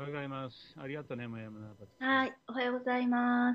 おはようございます。ありがとうね、まやまなばつ。 はい、おはようございます。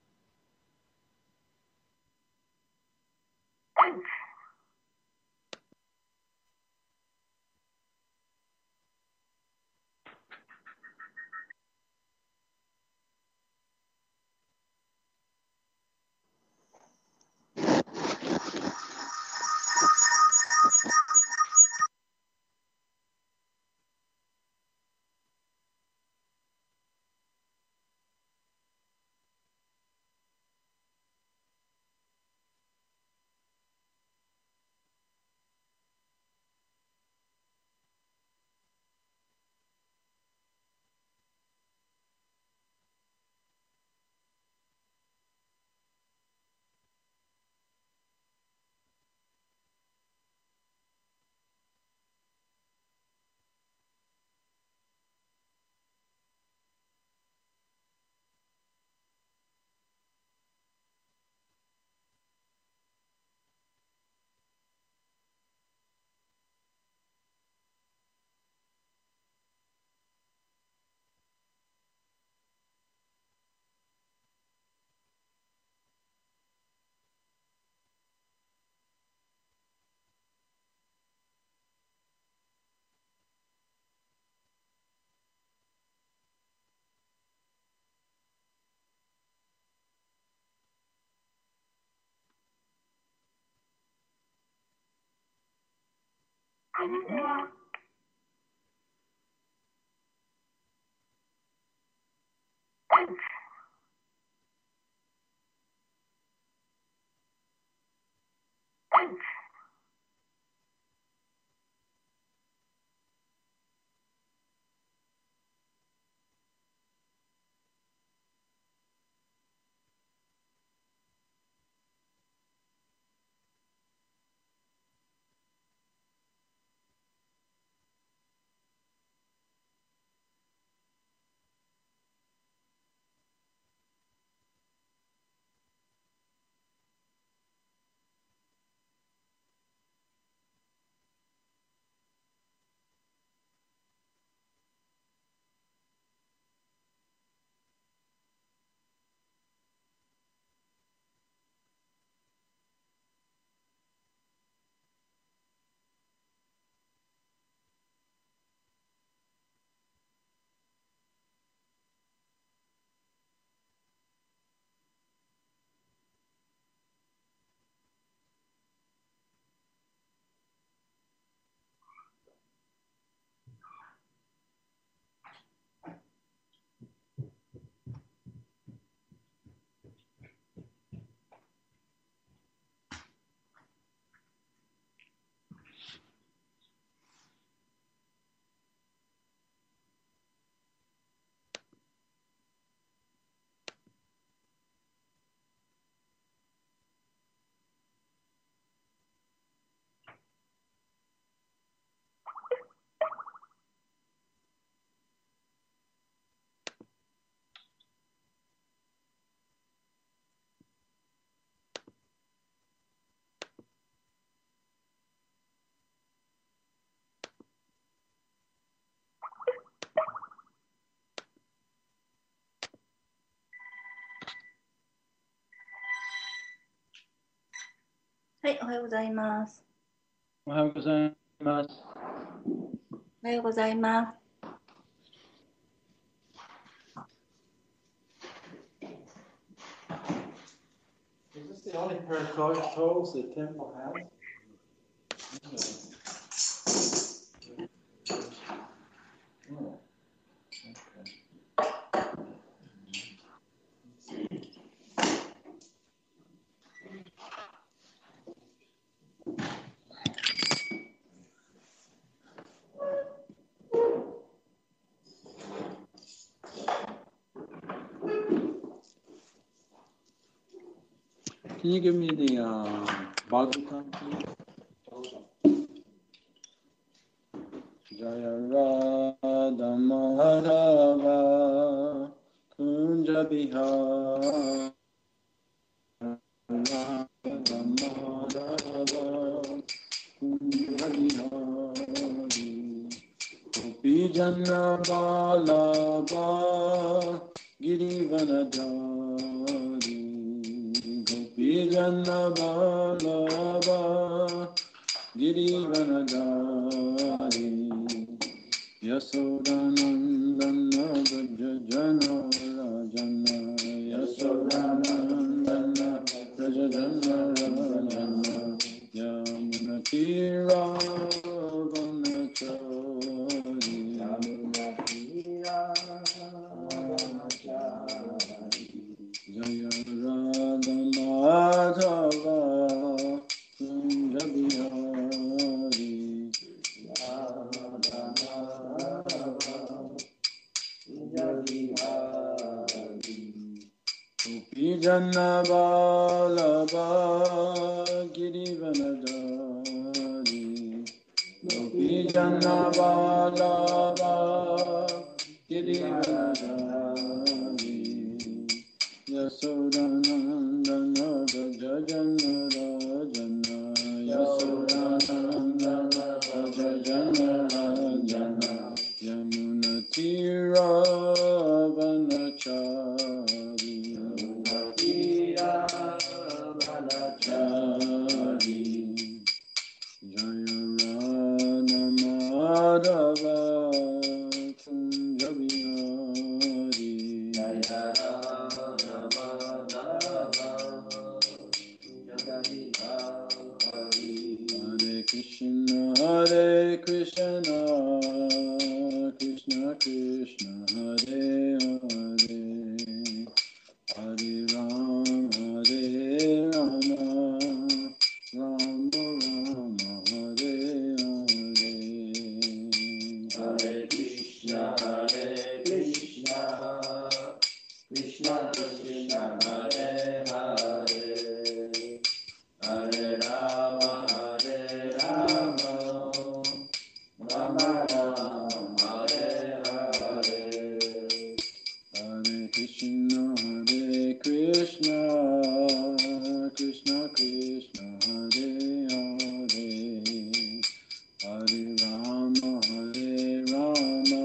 はい、おはようございます。 おはようございます。 おはようございます。 Is this the only pair of toes the temple has? Oh, Can you give me the Bhagavatam, please? Jaya Radha Madhava Kunja Bihara Radha Madhava Kunja Bihari Gopi Janna Balaba Girivanadari Gopi Janna Balaba Girivanadari Yasodanandana Brajajana Rajana Yasodanandana Brajajana Rajana Yamunatira Vanachari Jaya Radha Madhava Kunja Bihari Gopi Janna Balaba Girivanadari Gopi Janna Balaba Girivanadari Yasodanandana Brajajana Rajana Yasodanandana Brajajana Rajana Yamunatira Vanachari Jaya Radha Madhava Kunja Bihari Hare Krishna Krishna Krishna Hare Hare Hare Rama Rama Rama Hare Hare Hare Krishna Krishna Krishna Hare Hare Hare Rama Rama Rama Hare Hare Hare Krishna Krishna Krishna Hare Hare Hare Rama Rama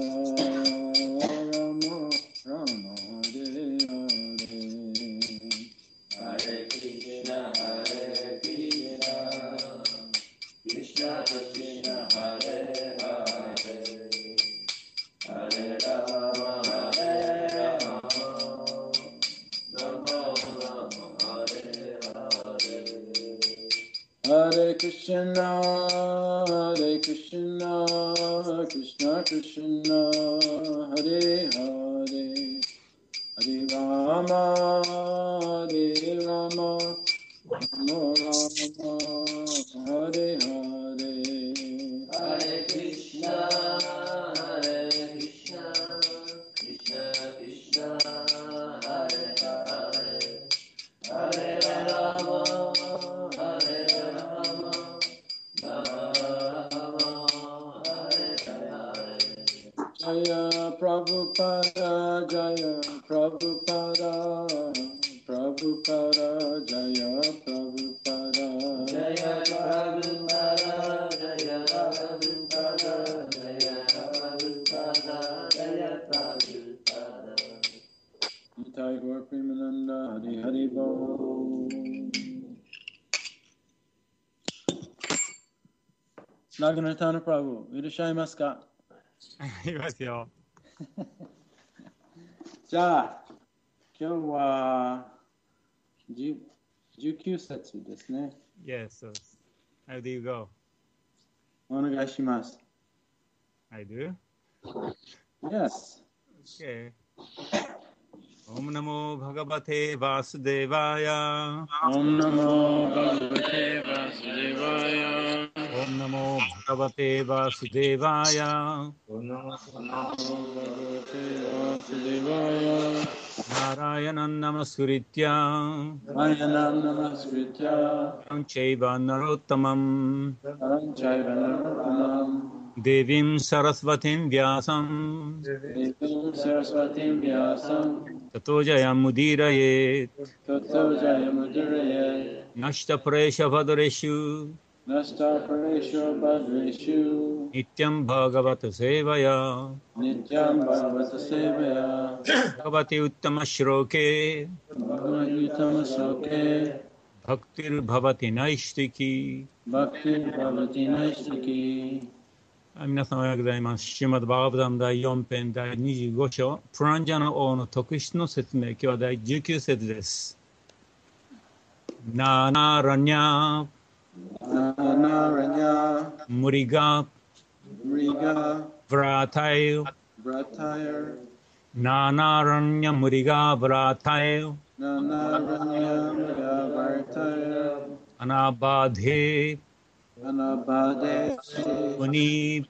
Rama Hare Hare Hare Krishna Krishna Krishna Hare Hare Hare Rama Rama Hare Hare Hare Krishna Krishna Krishna Hare Hare Hare Rama Rama Hare Hare Hare Krishna Krishna Krishna Hare Hare Hare Rama Rama Hare Hare Jaya Prabhupada Jaya Prabhupada Prabhupada Jaya Prabhupada Jaya Prabhupada Jaya Prabhupada Jaya Prabhupada Jaya Prabhupada Nitai Gaur Premananda Hari Hari Bol Naganatana Prabhu Irashaimasu ka? いますよ。 じゃあ今日は19節ですね。 Yes. How do you go? お願いします。 I do? Yes. Okay. Om Namo Bhagavate Vasudevaya. Om Namo Bhagavate Vasudevaya. Om Namo Bhagavate Vasudevaya. Om Namo Bhagavate Vasudevaya. Narayanam Namaskritya. Nayanam Namaskritya. Chaiva Narottamam. Chaiva Narottamam. Devim Sarasvatim Vyasam. Devim Sarasvatim Vyasam. Tato Jayamudiraye. Tato Jayamudiraye. Nashta Presha Vadareshu. Nasta Paresho Bhadreshu Nityam Bhagavata Sevaya Nityam Bhagavata Sevaya Bhagavati Uttama Shroke Bhagavati Utamasoke Bhaktir Bhavati Naishtiki. Bhakti Bhavati Naistiki. 皆様おはようございます。シュマドバーガバダム第4編第25章、プランジャナ王の特質の説明、今日は第19節です。ナナラニャ、 Naranya ムリガ、 Riga ブラタイル、 Bratire ナナラニャムリガブラタイル、 Nanaranya Riga Bratire アナバデ Anabade ムニ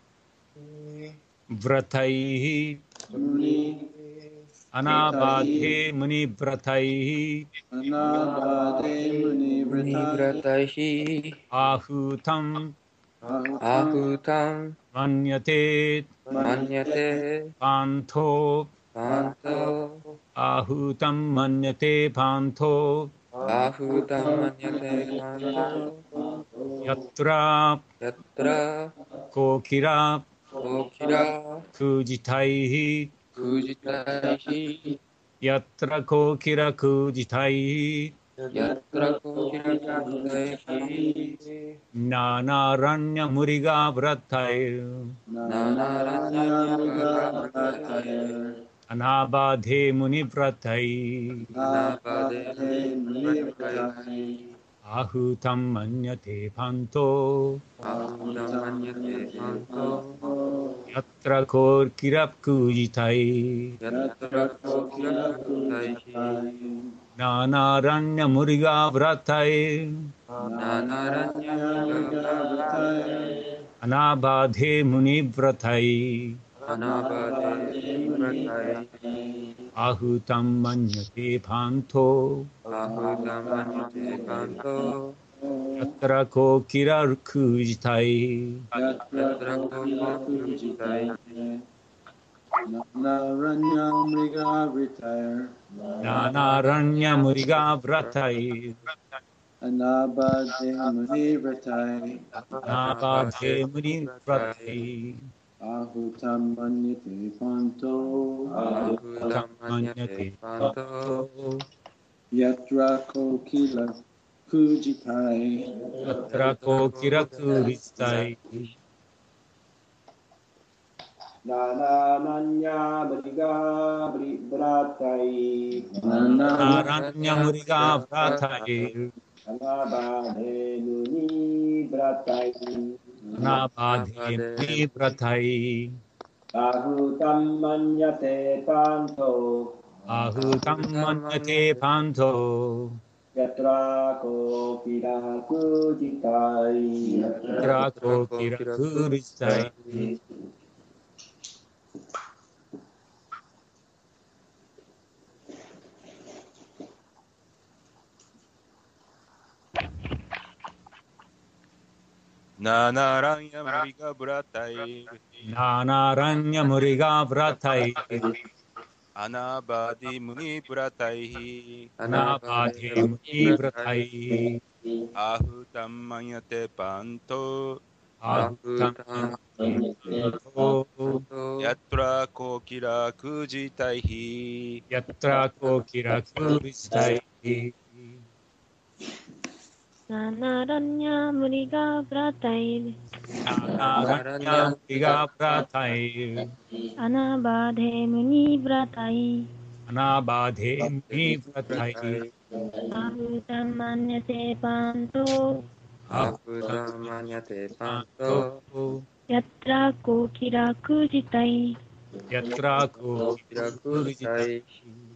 ブラタイ、 Muni アナバデムニブラタイ、 Anabade Muni Vratai Bratahi アフタン Ahutam マニャテ Manyate パント Panto アフタンマニャテパント Ahutam Manyate Panto ヤトラ Yatra コキラ Kokira クジタイ Kujitaihi ヤトラコキラクジタイ Yatra Kokira Kujitaihi ナナランニャムリガブラタイ Nanaranya Riga Bratire アナバデムニブラタイ Anabade Anabade Muni Vratai アフタンマニャテパント Ahutam Manyate Panto ヤトラコキラクジタイ Yatra Kokira Kujitaihi ナナランニャムリガブラタイ Nanaranya Riga Bratire アナバデムニブラタイ Anabade Muni Vratai アフタンマニャテパント Ahutam Manyate Panto ヤトラコキラクジタイ Yatra Kokila Kujitai Naranya Mriga Retire ナナランニャムリガブラタイ Anabade Muni Retire ナバデムニブラタイ Ahutam Manyate Panto アフタンマニャテパント Yatra Kokila Kujitai ヤトラコキラクジタイ Nananya Briga Bratai ナランニャムリガブラタイ Anabade Muni Bratai ナバデムニブラタイ Ahutam Manyate Panto アフタンマニャテパント Yatra Kokila Kujitai ヤトラコキラクジタイナランヤムリガブラタイナナランニャムリガブラタイアナバディムニブラタイナバデムニブラタイアフタンマンヤテパントアフタンマニャテパントヤトラコキラクジタイヒヤトラコキラクジタイナナラニャムリガブラタイナナランニャムリガブラタイアナバデムニブラタイアナバデムニブラタイアフタマニャテパントアフタ Ahutam Manyate パン Panto トヤトラコキラクジタイヤトラコキラ Kokira クジタイ Kujitaihi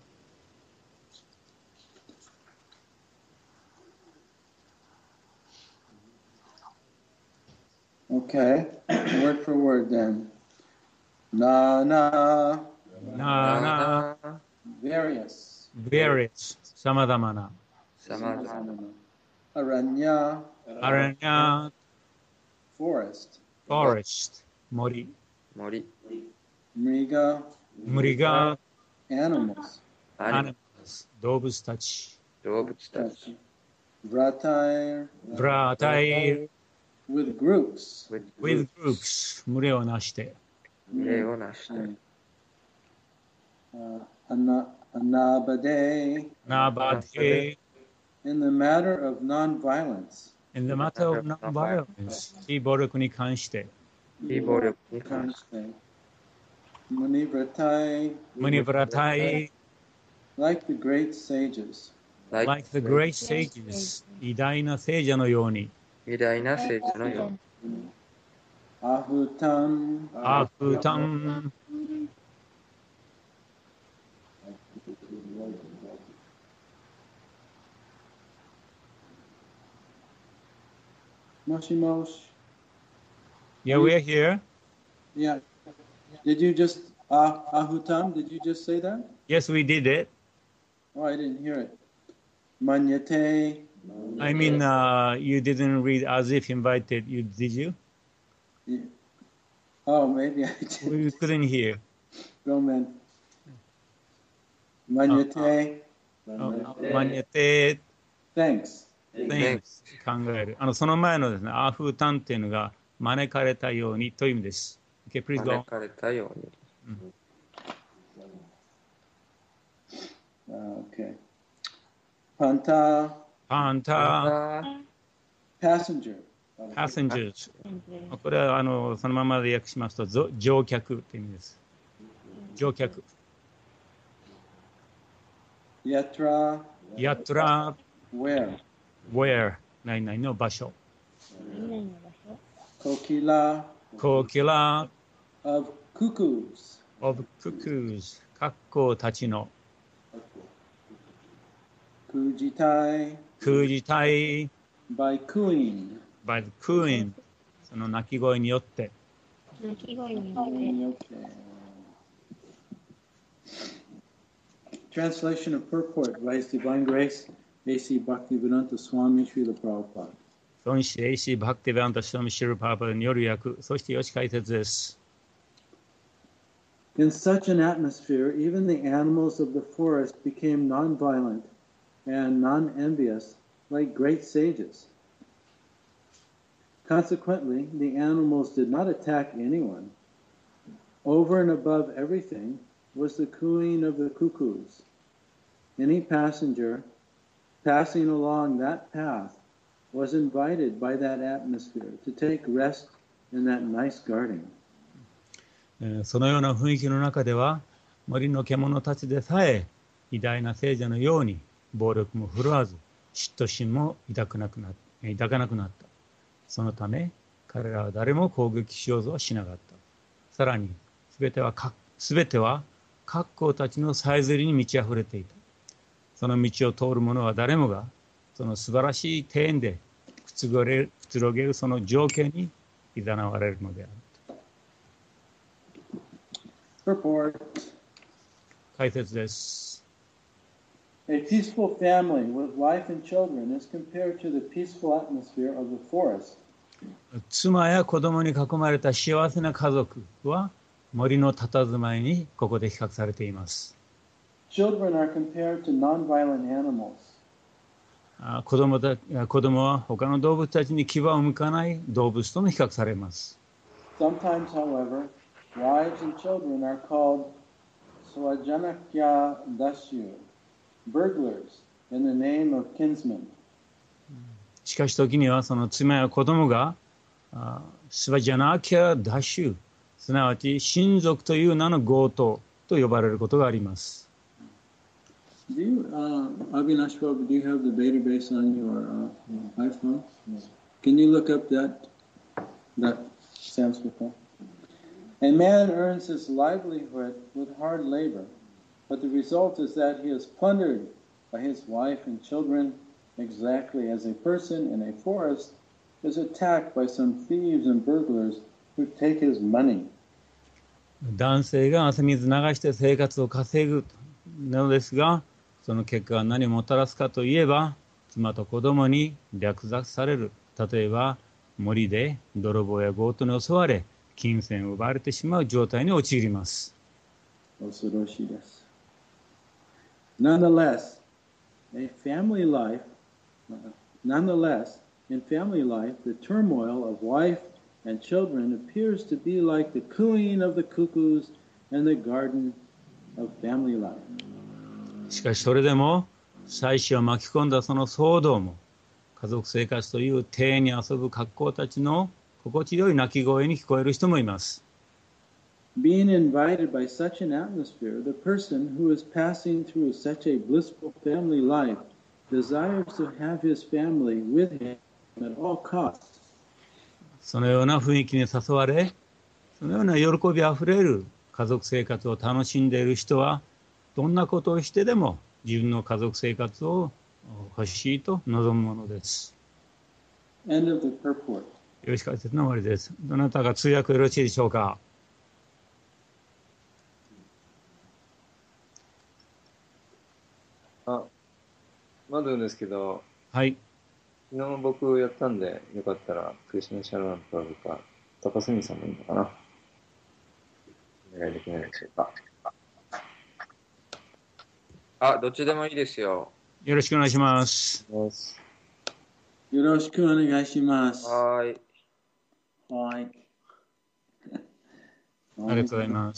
Okay, word for word then. Na na, ナナ various. various さまざまな Samada Aranya, アラニャ forest. forest 森 Mori Mriga, ムリガ animals. animals 動物たち Dobutsutachi Vratair. Vratair With groups. with groups 群れをなして。 群れをなして。 Anabade. Nabade In the matter of non-violence. in the matter of non-violence 非暴力に関して。 非暴力に関して。 Munivratai. Munivratai Like the great sages. like the great sages 偉大な聖者のように。 偉大な聖者のように。 Ahutam. Ahutam Moshimosh. Yeah, we're here. Yeah. Did you just Ahutam? Did you just say that? Yes, we did it. Oh, I didn't hear it. Manyate. I mean, you didn't read as if invited. You did you? Yeah. Oh, maybe I did. We couldn't hear. Go, man. Manyate. Manyate. Thanks. Thanks. 考える。その前のですね、アフータンっていうのが招かれたようにという意味です。Okay, please go. 招かれたように。 Okay. Panta. Passenger. Passengers. これはそのままで訳しますと乗客という意味です。乗客。 Yatra. Where? 何々の場所。 Kokila. Of cuckoos. 格好たちの。 Kujitai. By cooing. その鳴き声によって。 Translation of purport by His Divine Grace, A.C. Bhaktivedanta Swami Srila Prabhupada. 孫子 A.C. バクティベダンタ・スワミ・シル・パーパーによる訳、そしてよし解説です。 In such an atmosphere, even the animals of the forest became non-violent and non-envious, like great sages. Consequently, the animals did not attack anyone. Over and above everything was the cooing of the cuckoos. Any passenger passing along that path was invited by that atmosphere to take rest in that nice garden. そのような雰囲気の中では森の獣たちでさえ偉大な聖者のように暴力も振るわず嫉妬心も抱かなくなった。そのため彼らは誰も攻撃しようとはしなかった。さらに全ては格好たちのさえずりに満ち溢れていた。その道を通る者は誰もがその素晴らしい庭園でくつろげるその情景に誘われるのである。 Purport. 解説です。 A peaceful family with wife and children is compared to the peaceful atmosphere of the forest. 妻や子供に囲まれた幸せな家族は森の佇まいにここで比較されています。 Children are compared to non-violent animals. 子供は他の動物たちに牙を向かない動物とも比較されます。 Sometimes, however, wives and children are called swajanakya dasyu, burglars in the name of kinsmen. しかし時にはその妻や子供がスワジャナキャダッシュ、すなわち親族という名の強盗と呼ばれることがあります。 Do you, Avinash Babu, do you have the database on your iPhone? Can you look up that Sanskrit form? A man earns his livelihood with hard labor, but the result is that he is plundered by his wife and children, exactly as a person in a forest is attacked by some thieves and burglars who take his money. 男性が汗水流して生活を稼ぐのですが、その結果が何をもたらすかといえば、妻と子供に略奪される。例えば、森で泥棒や強盗に襲われ、金銭を奪われてしまう状態に陥ります。 恐ろしいです。Nonetheless, a family life Nonetheless, in family life, the turmoil of wife and children appears to be like the cooing of the cuckoos in the garden of family life. しかしそれでも妻子を巻き込んだその騒動も家族生活という庭園に遊ぶ格好たちの心地よい鳴き声に聞こえる人もいます。 Being invited by such an atmosphere, the person who is passing through such a blissful family life desires to have his family with him at all costs. そのような雰囲気に誘われ、そのような喜びあふれる家族生活を楽しんでいる人は、どんなことをしてでも自分の家族生活を欲しいと望むものです。 End of the purport. よろしく解説の終わりです。どなたが通訳よろしいでしょうか。 まだですけど、 はい。 昨日僕やったんで、よかったら、クリシナシャランプラブか、高杉さんもいいのかな。お願いできないでしょうか。 どっちでもいいですよ。 よろしくお願いします。 よろしくお願いします。 はい。 はい。 ありがとうございます。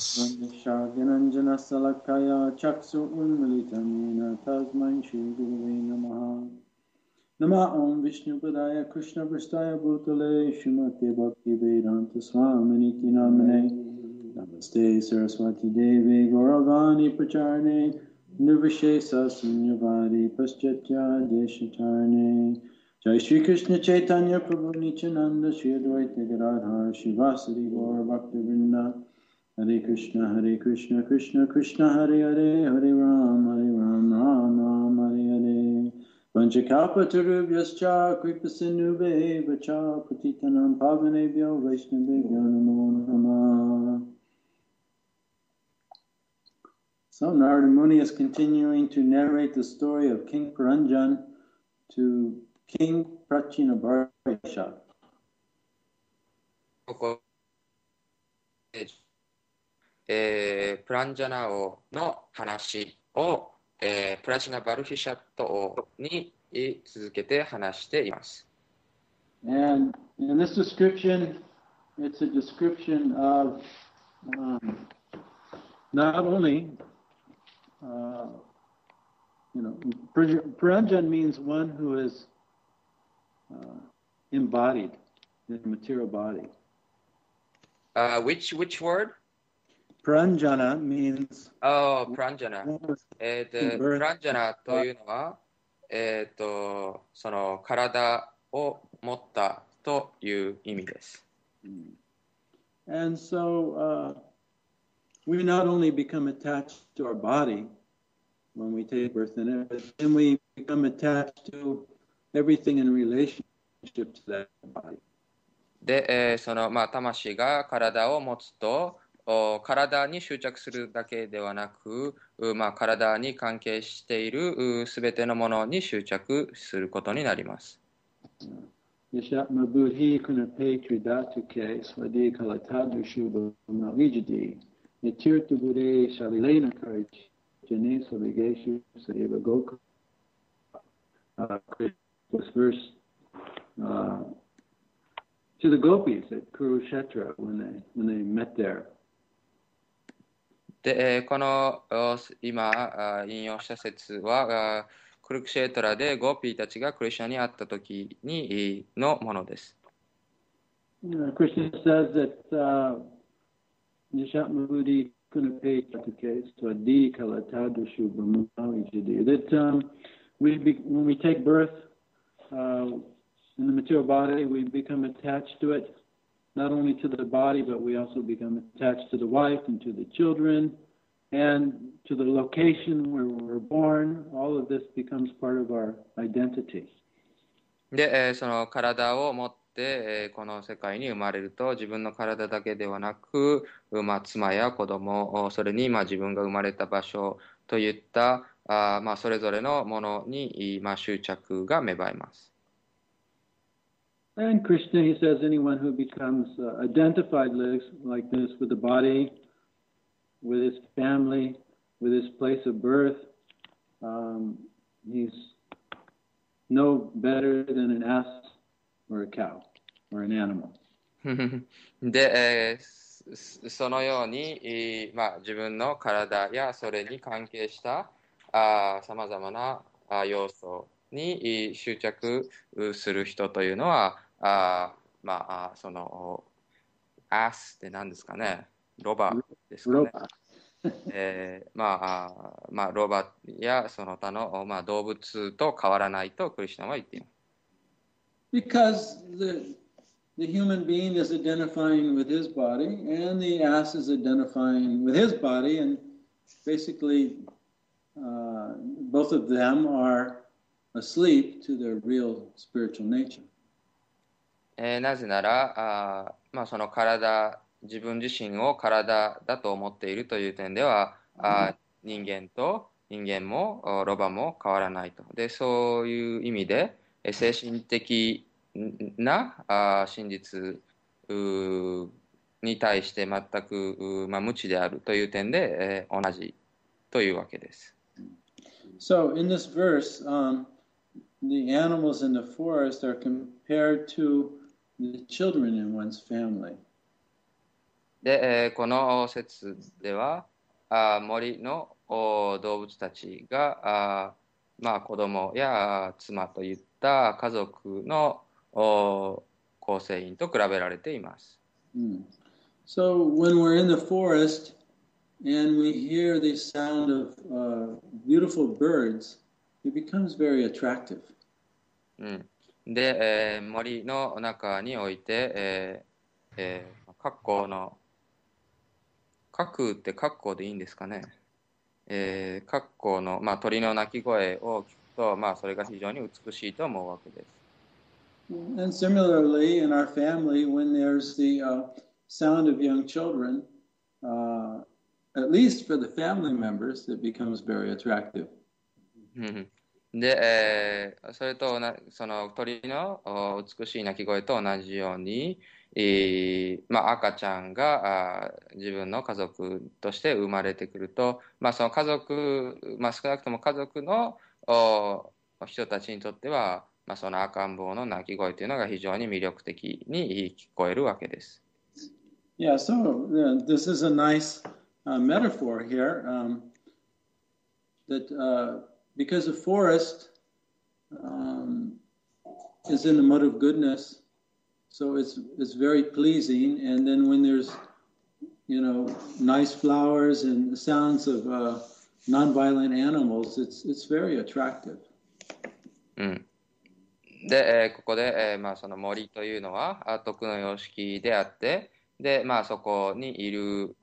Nama Om Vishnu Padaya Krishna Prasthaya Bhutale Srimate Bhakti Vedanta Swamini Namane Namaste Saraswati Devi Gauravani Pracharne Nirvishesa Sunyavadi Paschatya Deshatarne Jai Shri Krishna Chaitanya Prabhu Nityananda Shri Advaita Gadadhar Shivasari Gaura Bhakti Vrinda Hare Krishna Krishna Krishna Hare Hare Hare Ram Ram Ram Hare Hare Panchakalpatarubhyascha Kripasinubheva-cha Patitanam Pavanebhyo Vaishnavebhyo Namo Namah. So Narada Muni is continuing to narrate the story of King Puranjan to King Prachinabharsha. ここプランジャナ王の話をプラチナ・バルヒシャット王に続けて話しています。 And in this description, it's a description of not only, Puranjan means one who is embodied in a material body. Which word? Pranjana means プランジャナ。プランジャナというのは、その体を持ったという意味です。 And so we not only become attached to our body when we take birth in it, but then we become attached to everything in relationship to that body. で、その魂が体を持つと、体に執着するだけではなく、体に関係しているすべてのものに執着することになります。 Yashatma Buddhi Kunape Tridatuke Swadi Kalatadu Shubha Malijadi Yatirtu Buddhe Shalilena Karich Jane Savigeshu Sadeva Goka. This verse to the gopis at Kurukshetra when they met there. で、この今引用した説はクルクシェートラでゴーピーたちがクリシュナに会った時にのものです。 Krishna says that Nishatma Buddhi Kunape Tatuke Swadi Kalatadu Shubha Malijadi. That when we take birth in the material body, we become attached to it, not only to the body, but we also become attached to the wife and to the children and to the location where we're born. All of this becomes part of our identity. で、その体を持ってこの世界に生まれると、自分の体だけではなく、妻や子供、それに自分が生まれた場所といったそれぞれのものに執着が芽生えます。 And Krishna, he says, anyone who becomes identified like this with the body, with his family, with his place of birth, he's no better than an ass or a cow or an animal. で、そのように、自分の体やそれに関係したさまざまな要素に執着する人というのは、そのアスって何ですかね、ロバですかね。ロバやその他の、動物と変わらないとクリシュナは言っています。 Because the human being is identifying with his body, and the ass is identifying with his body, and basically both of them are asleep to their real spiritual nature. なぜなら、その自分自身を体だと思っているという点では、人間もロバも変わらないと。で、そういう意味で、精神的な真実に対して全く、無知であるという点で、同じというわけです。 So in this verse, the animals in the forest are compared to the children in one's family. で、この説では、森の動物たちが子供や妻といった家族の構成員と比べられています。 So when we're in the forest and we hear the sound of beautiful birds, it becomes very attractive. で、森の中において、角って格好でいいんですかね。格好の、鳥の鳴き声を聞くと、それが非常に美しいと思うわけです。 And similarly, in our family, when there's the sound of young children, at least for the family members, it becomes very attractive. で、それとその鳥の美しい鳴き声と同じように、赤ちゃんが自分の家族として生まれてくると、その家族、少なくとも家族の人たちにとっては、その赤ん坊の鳴き声というのが非常に魅力的に聞こえるわけです。 Yeah, so this is a nice metaphor here that because the forest is in the mode of goodness, so it's very pleasing. And then when there's, nice flowers and the sounds of nonviolent animals, it's very attractive. で、ここで、その森というのは徳の様式であって、で、そこにいる、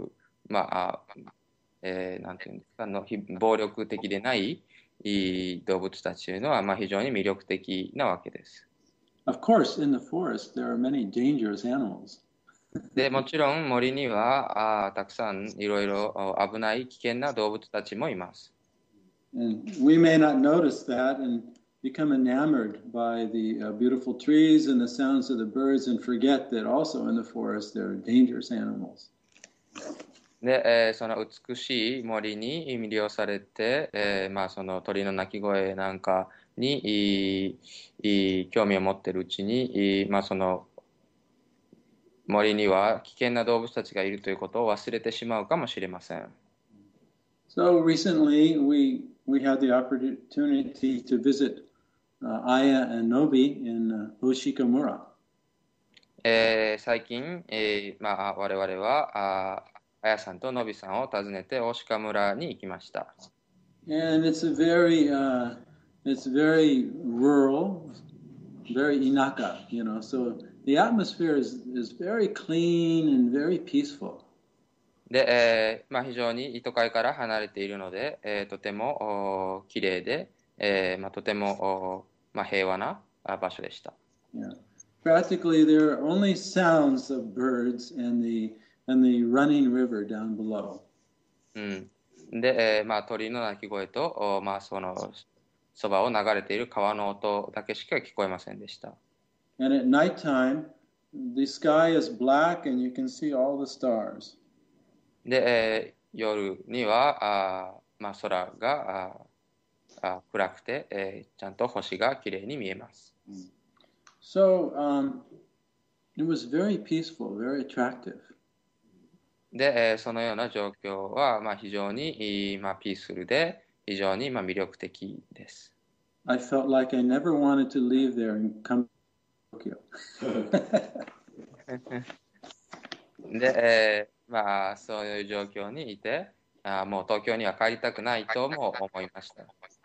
なんていうんですか、暴力的でない動物たちというのは、非常に魅力的なわけです。 Of course, in the forest there are many dangerous animals. で、もちろん森にはたくさんいろいろ危ない危険な動物たちもいます。 And we may not notice that and become enamored by the beautiful trees and the sounds of the birds and forget that also in the forest there are dangerous animals. で、その美しい森に魅了されて、その鳥の鳴き声なんかに興味を持っているうちに、その森には危険な動物たちがいるということを忘れてしまうかもしれません。 So recently we had the opportunity to visit Aya and Nobi in Oshikamura. 最近、我々はあやさんとのびさんを訪ねて大鹿村に行きました。 And it's very rural, very inaka, so the atmosphere is very clean and very peaceful. で、非常に都会から離れているので、とてもきれいで、とても平和な場所でした。 Yeah. Practically, there are only sounds of birds and the running river down below. で、鳥の鳴き声と、そのそばを流れている川の音だけしか聞こえませんでした。 And at nighttime, the sky is black and you can see all the stars. で、夜には空が暗くて、ちゃんと星がきれいに見えます。 So it was very peaceful, very attractive. で、そのような状況は、非常に、ピースフルで、非常に、魅力的です。 I felt like I never wanted to leave there and come to Tokyo. で、そういう状況にいて、もう東京には帰りたくないとも思いました。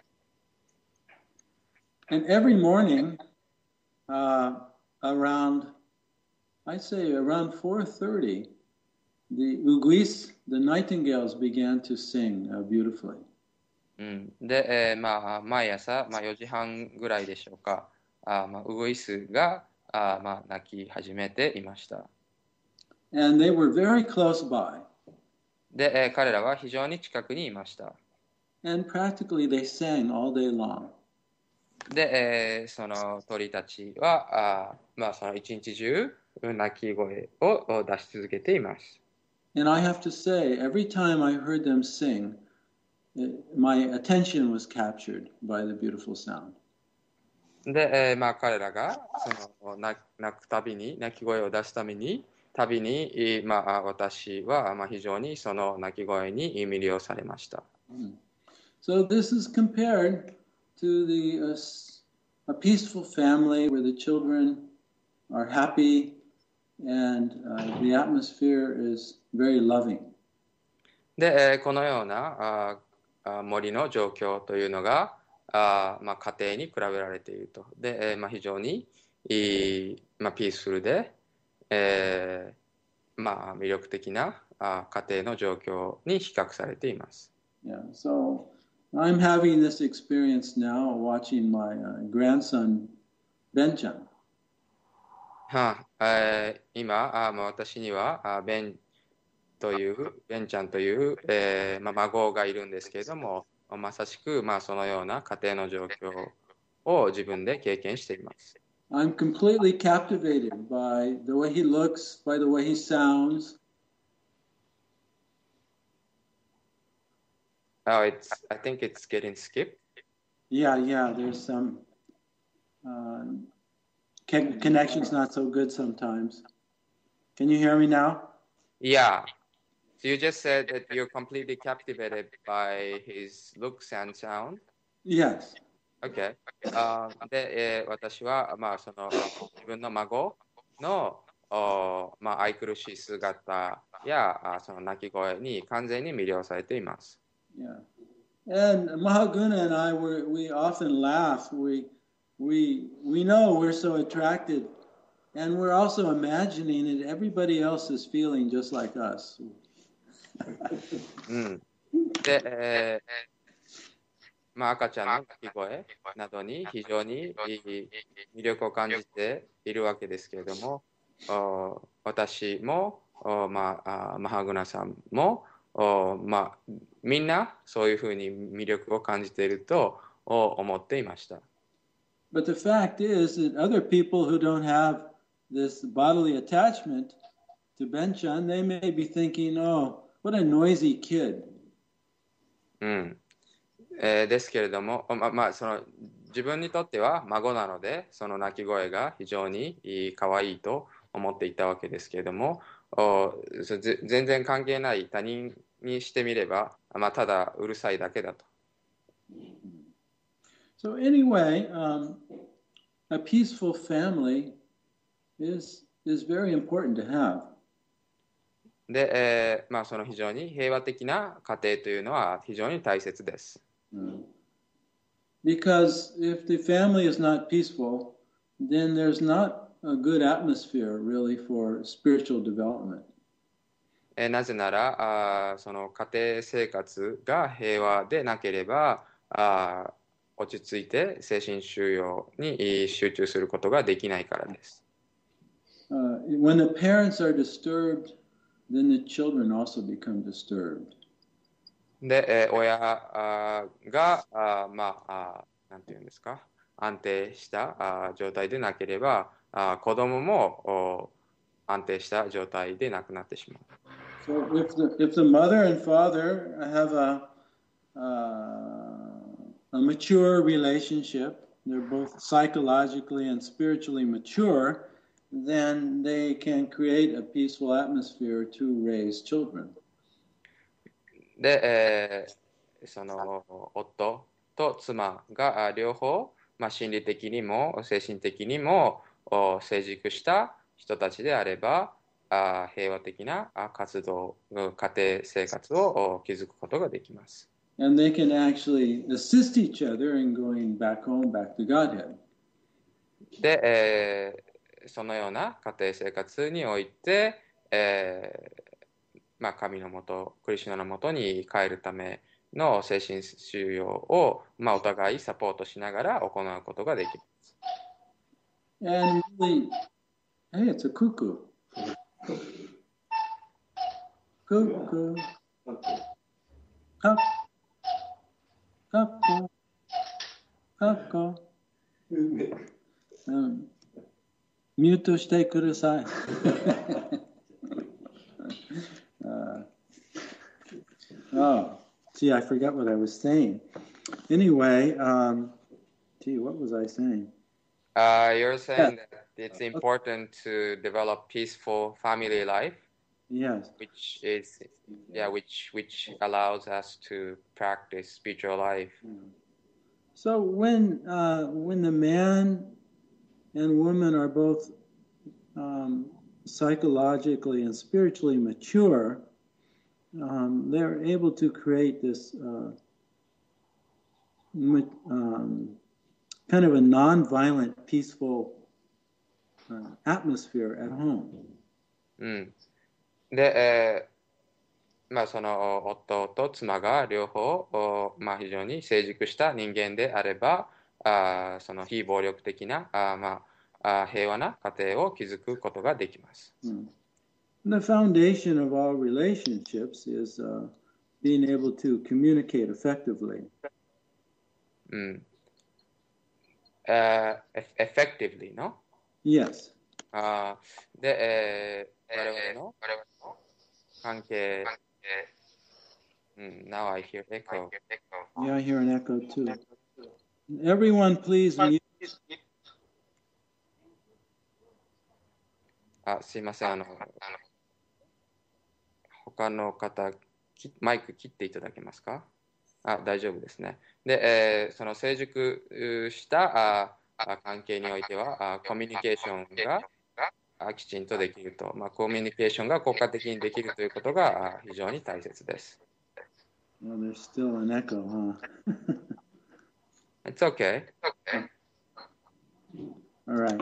And every morning, around, I'd say around 4:30, the uguis, the nightingales, began to sing beautifully. で、毎朝、4時半ぐらいでしょうか、ウグイスが、鳴き始めていました。 And they were very close by. で、彼らは非常に近くにいました。 And practically they sang all day long. で、その鳥たちは、その一日中、鳴き声を出し続けています。 And I have to say, every time I heard them sing, my attention was captured by the beautiful sound. で、彼らがその鳴くたびに、鳴き声を出すために、私は、非常にその鳴き声に魅了されました。 So this is compared to a peaceful family where the children are happy and the atmosphere is very loving. で、このような森の状況というのが、家庭に比べられていると。で、非常にピースフルで、魅力的な家庭の状況に比較されています。 Yeah, so I'm having this experience now watching my grandson, Benchan. 今、私にはベンちゃんという、孫がいるんですけれども、まさしく、そのような家庭の状況を自分で経験しています。 I'm completely captivated by the way he looks, by the way he sounds. I think it's getting skipped. Yeah, there's some connection's not so good sometimes. Can you hear me now? Yeah. So you just said that you're completely captivated by his looks and sound? Yes. Okay. で、私は、その自分の孫の、愛くるしい姿やその鳴き声に完全に魅了されています。 Yeah. And Mahaguna and I we often laugh. We know we're so attracted, and we're also imagining that everybody else is feeling just like us. で、赤ちゃんの鳴き声などに非常に魅力を感じているわけですけれども、私も、マハグナさんも、みんなそういうふうに魅力を感じていると思っていました。 But the fact is that other people who don't have this bodily attachment to Benchan, they may be thinking, oh, what a noisy kid. ですけれども、その自分にとっては孫なので、その鳴き声が非常に可愛いと思っていたわけですけれども、全然関係ない他人にしてみれば、ただうるさいだけだと。 So anyway, a peaceful family is very important to have. で、その非常に平和的な家庭というのは非常に大切です。 Because if the family is not peaceful, then there's not a good atmosphere really for spiritual development. なぜなら、その家庭生活が平和でなければ、落ち着いて精神修養に集中することができないからです。 When the parents are disturbed, then the children also become disturbed. で、親が、なんていうんですか、安定した状態でなければ、子供も安定した状態でなくなってしまう。 So if the mother and father have a mature relationship, they're both psychologically and spiritually mature, then they can create a peaceful atmosphere to raise children. で、その夫と妻が両方、心理的にも精神的にも成熟した人たちであれば、平和的な活動、家庭生活を築くことができます。 And they can actually assist each other in going back home, back to Godhead. で、そのような家庭生活において、神のもと、クリシュナのもとに帰るための精神修養を、お互いサポートしながら行うことができます。 And really, hey, it's a cuckoo. Cuckoo. Cuckoo. Cuckoo. Cuckoo. ミュートしてください。Oh, gee, I forgot what I was saying. Anyway, what was I saying? You're saying that it's important to develop peaceful family life. Yes. Which allows us to practice spiritual life. So when the man and woman are both psychologically and spiritually mature, they're able to create this kind of a non-violent, peaceful atmosphere at home. で、その夫と妻が両方、非常に成熟した人間であれば、その非暴力的な、平和な家庭を築くことができます。 The foundation of all relationships is being able to communicate effectively. Effectively, no? Yes. で、我々の関係、Now I hear echo. Yeah, I hear an echo too. Everyone, please mute. すいません。他の方、マイク切っていただけますか？大丈夫ですね。で、その成熟した関係においては、コミュニケーションがきちんとできると、コミュニケーションが効果的にできるということが非常に大切です。 Well, there's still an echo, huh? It's okay. All right.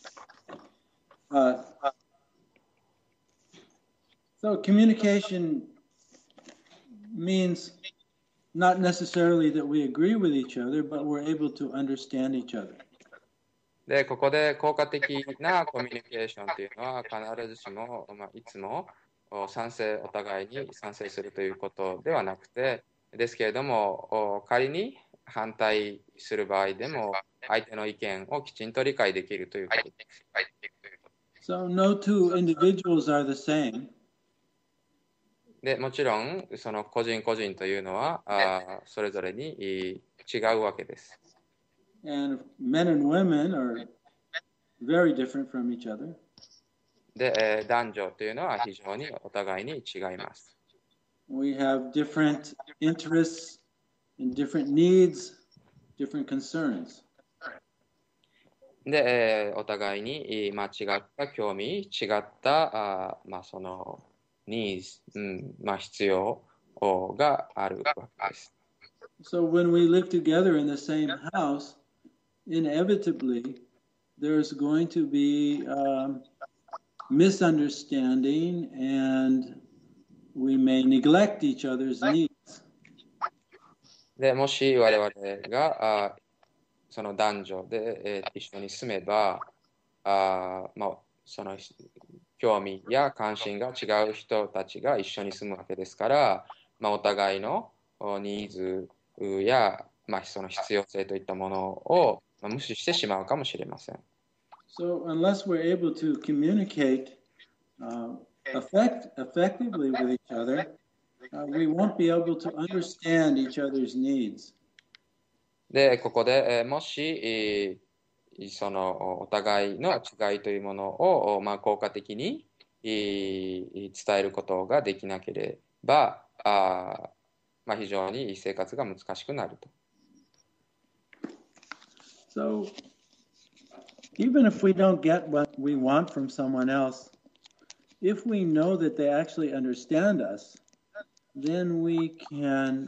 So communication means not necessarily that we agree with each other, but we're able to understand each other. で、ここで効果的なコミュニケーションというのは必ずしも、いつもお互いに賛成するということではなくて、ですけれども、仮に反対する場合でも、相手の意見をきちんと理解できるということです。 So no two individuals are the same. で、もちろん、その個人個人というのは、それぞれに違うわけです。 And men and women are very different from each other. で、男女というのは非常にお互いに違います。 We have different interests and different needs, different concerns. で、お互いに、違った興味、違った、そのニーズ、必要があるわけです。 So when we live together in the same house, inevitably there's going to be misunderstanding and we may neglect each other's needs. で、もし我々がその男女で、一緒に住めば、その興味や関心が違う人たちが一緒に住むわけですから、お互いのニーズや、その必要性といったものを無視してしまうかもしれません。 So unless we're able to communicate effectively with each other, we won't be able to understand each other's needs. で、ここで、もし、そのお互いの違いというものを、効果的に伝えることができなければ、非常に生活が難しくなると。 So, even if we don't get what we want from someone else, if we know that they actually understand us, then we can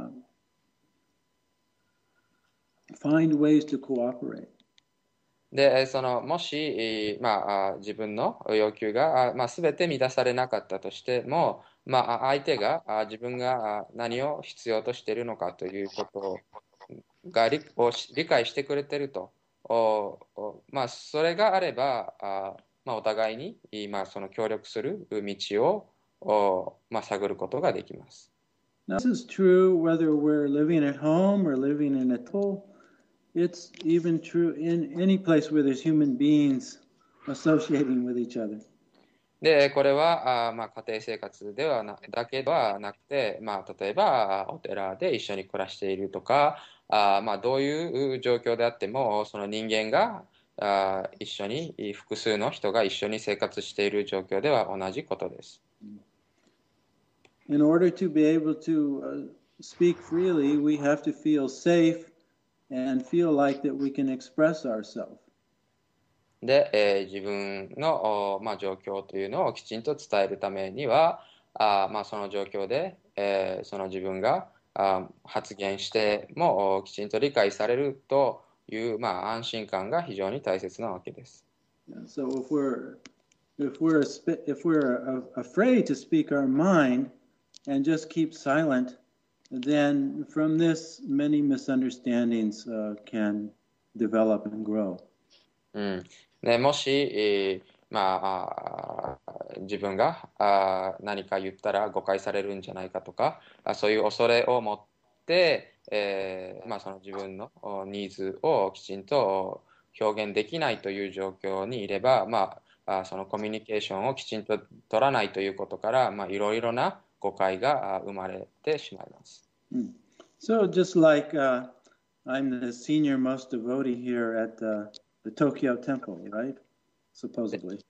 find ways to cooperate. で、もし、自分の要求が、全て満たされなかったとしても、相手が自分が何を必要としているのかということがを理解してくれていると、それがあれば、お互いに、その協力する道を、探ることができます。 Now, this is true whether we're living at home or living in a temple. It's even true in any place where there's human beings associating with each other. で、これは家庭生活だけではなくて、例えばお寺で一緒に暮らしているとか、どういう状況であっても、その人間が一緒に、複数の人が一緒に生活している状況では同じことです。 In order to be able to speak freely, we have to feel safe and feel like that we can express ourselves. で、自分の、状況というのをきちんと伝えるためには、その状況で、その自分が発言してもきちんと理解されるという、安心感が非常に大切なわけです。 So if we're afraid to speak our mind and just keep silent, then from this many misunderstandings can develop and grow. でもし、自分が何か言ったら誤解されるんじゃないかとか、そういう恐れを持って、その自分のニーズをきちんと表現できないという状況にいれば、そのコミュニケーションをきちんと取らないということから、いろいろな誤解が生まれてしまいます。 So just like I'm the senior most devotee here at the Tokyo Temple, right? Supposedly.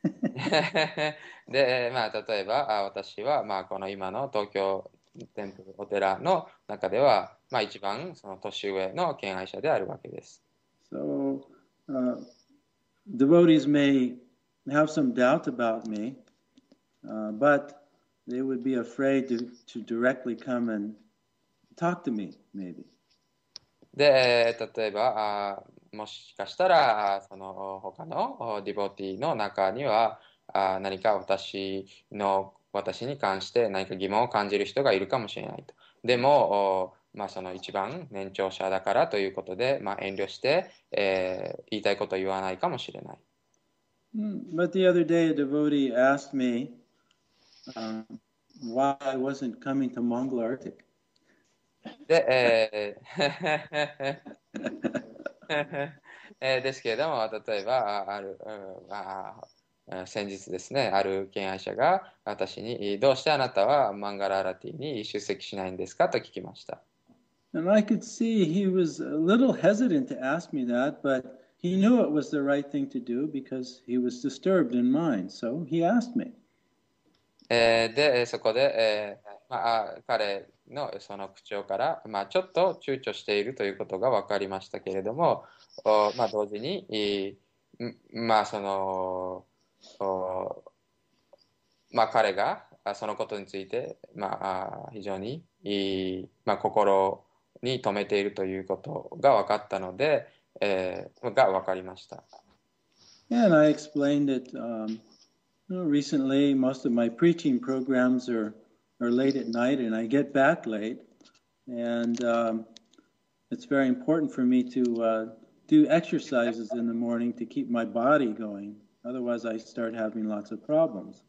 で、例えば私は、この今の東京テンプルお寺の中では、一番その年上の敬愛者であるわけです。 So devotees may have some doubt about me, but they would be afraid to directly come and talk to me, maybe. で、例えばもしかしたらその他のディボティの中には何か私に関して何か疑問を感じる人がいるかもしれないと。でも、その一番年長者だからということで、遠慮して、言いたいことを言わないかもしれない。 But the other day a devotee asked me why I wasn't coming to Mongol Arctic. で、ですけれども、例えば先日ですね、ある敬愛者が私にどうしてあなたはマンガラーラティに出席しないんですかと聞きました。 And I could see he was a little hesitant to ask me that, but he knew it was the right thing to do because he was disturbed in mind. So he asked me. で、そこで、彼のその口調から、ちょっと躊躇しているということが分かりましたけれども、同時に、その彼がそのことについて、非常に、心に留めているということが分かったので、が分かりました。 And I explained that recently most of my preaching programs are late at night and I get back late. And it's very important for me to do exercises in the morning to keep my body going. Otherwise I start having lots of problems.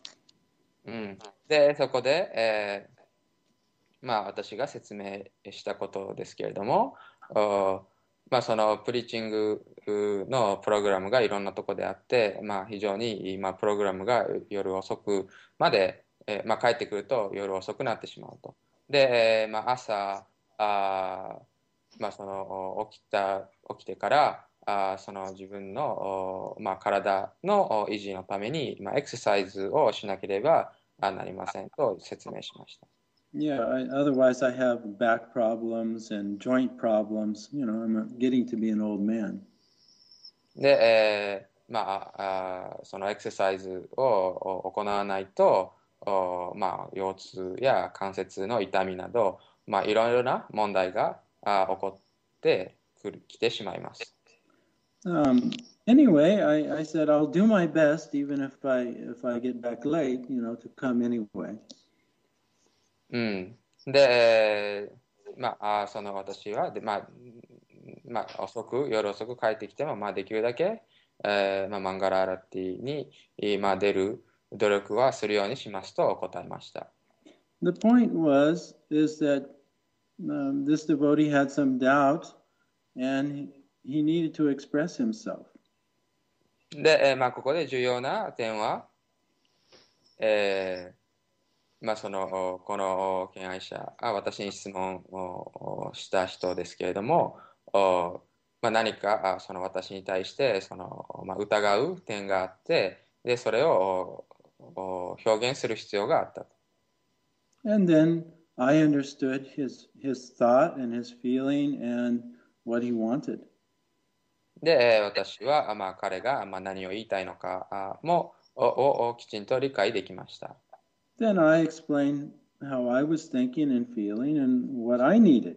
で、そこで、私が説明したことですけれども、そのプリーチングのプログラムがいろんなところであって、非常に、プログラムが夜遅くまで、帰ってくると夜遅くなってしまうと。で、朝その起きてからその自分の体の維持のためにエクササイズをしなければなりませんと説明しました。 Yeah, otherwise I have back problems and joint problems. You know, I'm getting to be an old man. で、そのエクササイズを行わないと、腰痛や関節の痛みなど、いろいろな問題が起こってきてしまいます。 Anyway, I said I'll do my best, even if I get back late, you know, to come anyway. で、その私は夜遅く帰ってきても、できるだけ、マンガラーラティに、出る努力はするようにしますと答えました。 The point is that this devotee had some doubt and he needed to express himself. で、ここで重要な点は、この敬愛者、私に質問をした人ですけれども、何かその私に対して疑う点があって、でそれを表現する必要があった。 And then I understood his thought and his feeling and what he wanted. で、私は彼が何を言いたいのかをきちんと理解できました。 Then I explained how I was thinking and feeling and what I needed.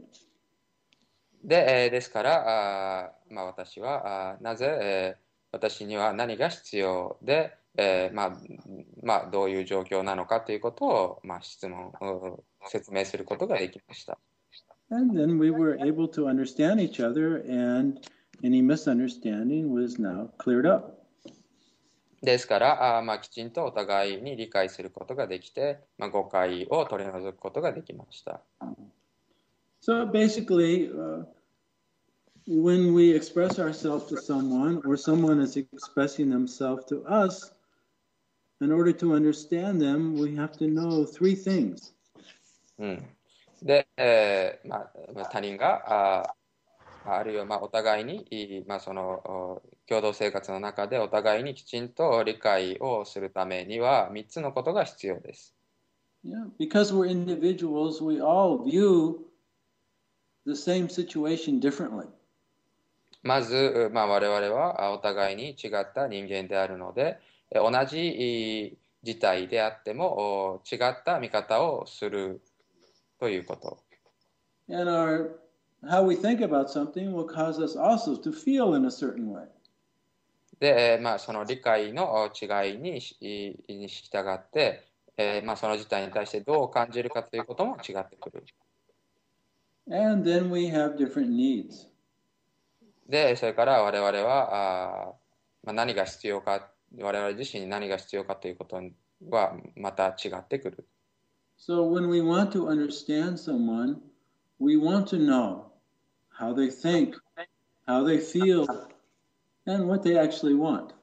ですから私はなぜ私には何が必要で、どういう状況なのかということを、説明することができました。 And then we were able to understand each other and any misunderstanding was now cleared up. ですからきちんとお互いに理解することができて、誤解を取り除くことができました。 So basically, when we express ourselves to someone or someone is expressing themselves to us, in order to understand them, we have to know three things. で、他人があるいはお互いに、その共同生活の中でお互いにきちんと理解をするためには3つのことが必要です。 Yeah, because we're individuals, we all view the same situation differently. まず、我々はお互いに違った人間であるので、同じ事態であっても違った見方をするということ。 And how we think about something will cause us also to feel in a certain way. で、その理解の違いに従って、その事態に対してどう感じるかということも違ってくる。 And then we have different needs. で、それから我々は何が必要か、我々自身に何が必要かということはまた違ってくる。 So when we want to understand someone, we want to know how they think, how they feel, and what they actually want.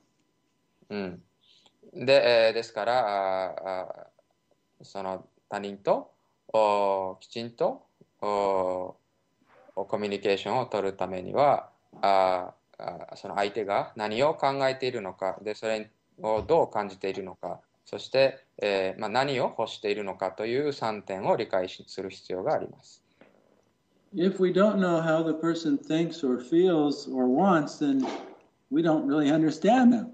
ですからその他人ときちんとコミュニケーションを取るためにはその相手が何を考えているのかでそれをどう感じているのかそして、何を欲しているのかという3点を理解する必要があります。 If we don't know how the person thinks or feels or wants, then we don't really understand them.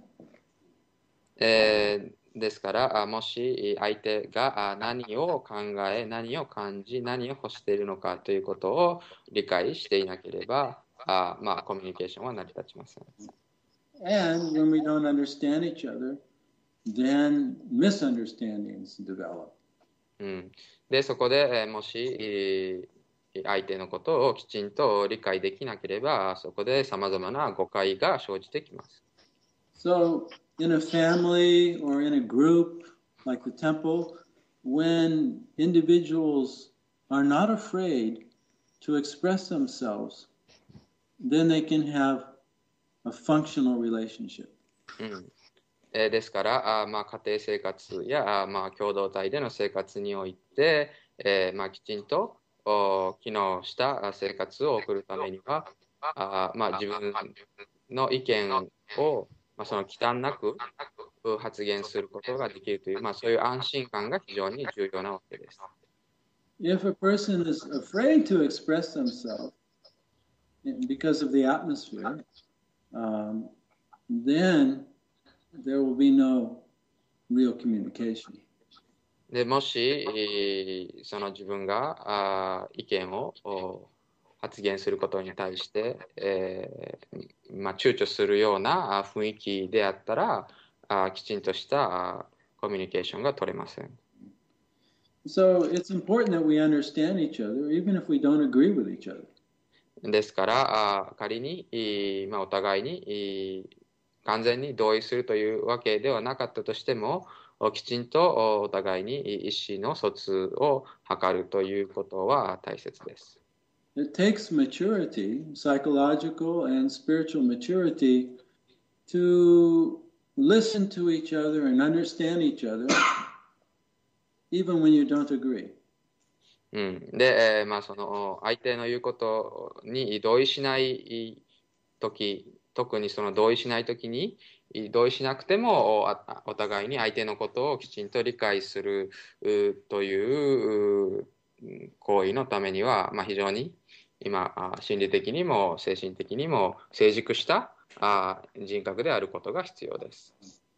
ですからもし相手が何を考え何を感じ何を欲しているのかということを理解していなければコミュニケーションは成り立ちません。 And when we don't understand each other, then misunderstandings develop. でそこでもし相手のことをきちんと理解できなければそこでさまざまな誤解が生じてきます。 So in a family or in a group like the temple, when individuals are not afraid to express themselves, then they can have a functional relationship. ですから家庭生活や共同体での生活において、きちんと機能した生活を送るためには、自分の意見を、その忌憚なく発言することができるという、そういう安心感が非常に重要なわけです。 If a person is afraid to express themselves because of the atmosphere, then there will be no real communication. でもし、その自分が意見を発言することに対して、躊躇するような雰囲気であったら、きちんとしたコミュニケーションが取れません。 So it's important that we understand each other, even if we don't agree with each other. ですから、仮に、お互いに完全に同意するというわけではなかったとしても、きちんとお互いに意思の疎通を図るということは大切です。 It takes maturity, psychological and spiritual maturity, to listen to each other and understand each other, even when you don't agree. で、その相手の言うことに同意しないとき、特にその同意しないときに、同意しなくてもお互いに相手のことをきちんと理解するという行為のためには、非常に今、心理的にも精神的にも成熟した人格であることが必要です。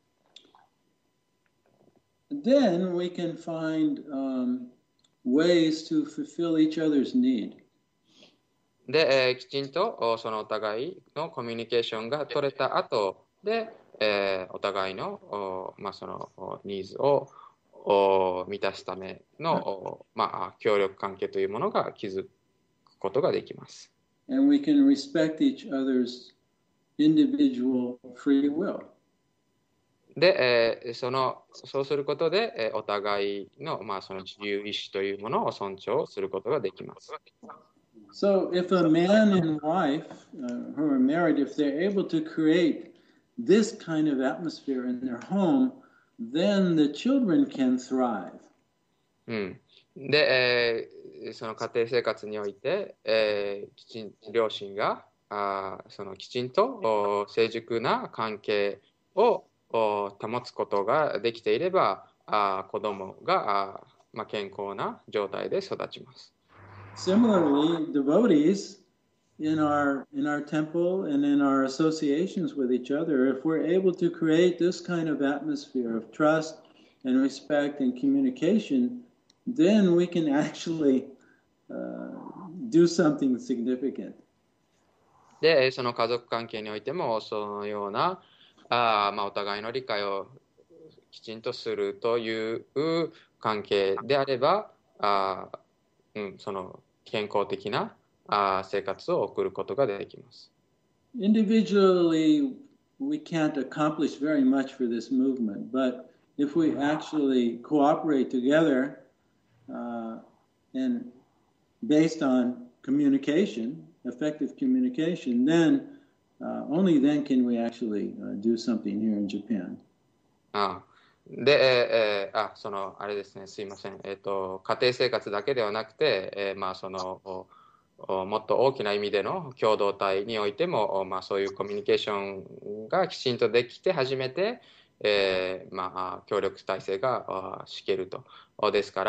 Then we can find ways to fulfill each other's need. で、きちんとそのお互いのコミュニケーションが取れた後で、お互いのそのニーズを満たすための協力関係というものが築くことができます。 And we can respect each other's individual free will. で、そうすることで、お互いの、その自由意志というものを尊重することができます。 So if a man and wife who are married, if they're able to create this kind of atmosphere in their home, then the children can thrive. で、その家庭生活において、両親がそのきちんと成熟な関係を保つことができていれば、子供が健康な状態で育ちます。 Similarly, devotees in our temple and in our associations with each other, if we're able to create this kind of atmosphere of trust and respect and communication, then we can actually do something significant. で、その家族関係においてもそのようなお互いの理解をきちんとするという関係であれば、その健康的な生活を送ることができます。 Individually, we can't accomplish very much for this movement, but if we actually cooperate together and based on communication, effective communication, then only then can we actually do something here in Japan. で、あれですね、すいません。家庭生活だけではなくて、そのもっと大きな意味での共同体においても、そういうコミュニケーションがきちんとできて初めて、協力体制が敷けると。ですから、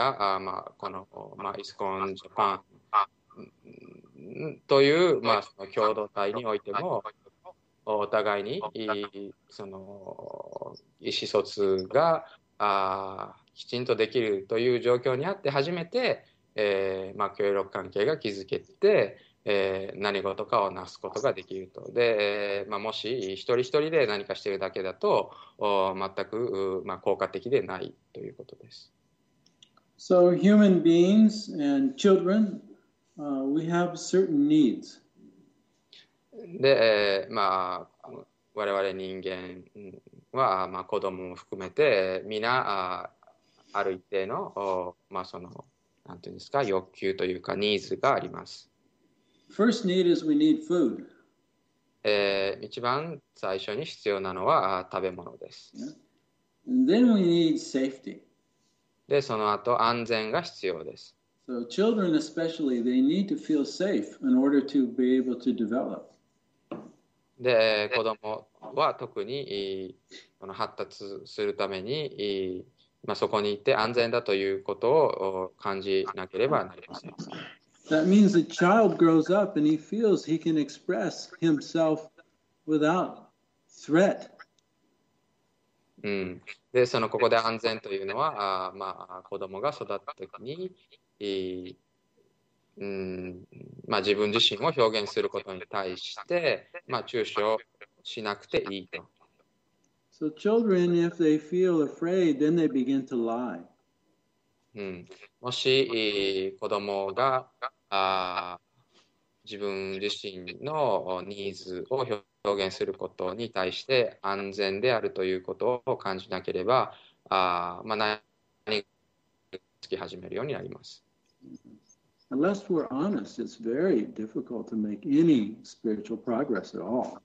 この、イスコンジャパンという、その共同体においても、お互いにその意思疎通がきちんとできるという状況にあって初めて、協力関係が築けて、何事かをなすことができると。で、もし一人一人で何かしているだけだと全く、効果的でないということです。 So human beings and children, we have certain needs. で、我々人間は、子供も含めて皆ある一定の、そのなんていうんですか、欲求というかニーズがあります。 First need is we need food. 一番最初に必要なのは食べ物です。 And then we need safety. で、その後安全が必要です。 So children especially, they need to feel safe in order to be able to develop. で、子供は特にこの発達するために、そこに行って安全だということを感じなければなりません。 That means the child grows up and he feels he can express himself without threat. で、ここで安全というのは、子供が育った時に、自分自身を表現することに対して、躊躇しなくていいと。 So children, if they feel afraid, then they begin to lie. もし、子供が自分自身のニーズを表現することに対して安全であるということを感じなければ、何がつき始めるようになります。 Unless we're honest, it's very difficult to make any spiritual progress at all.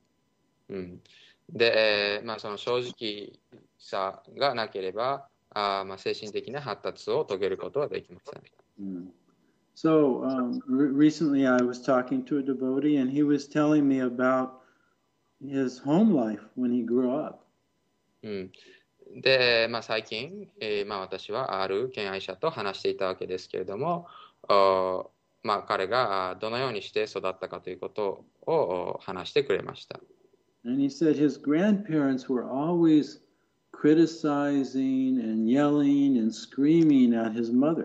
で、その正直さがなければ、精神的な発達を遂げることはできません。 So recently I was talking to a devotee and he was telling me about his home life when he grew up. で、最近、私はある敬愛者と話していたわけですけれども、彼がどのようにして育ったかということを話してくれました。 And he said his grandparents were always criticizing and yelling and screaming at his mother.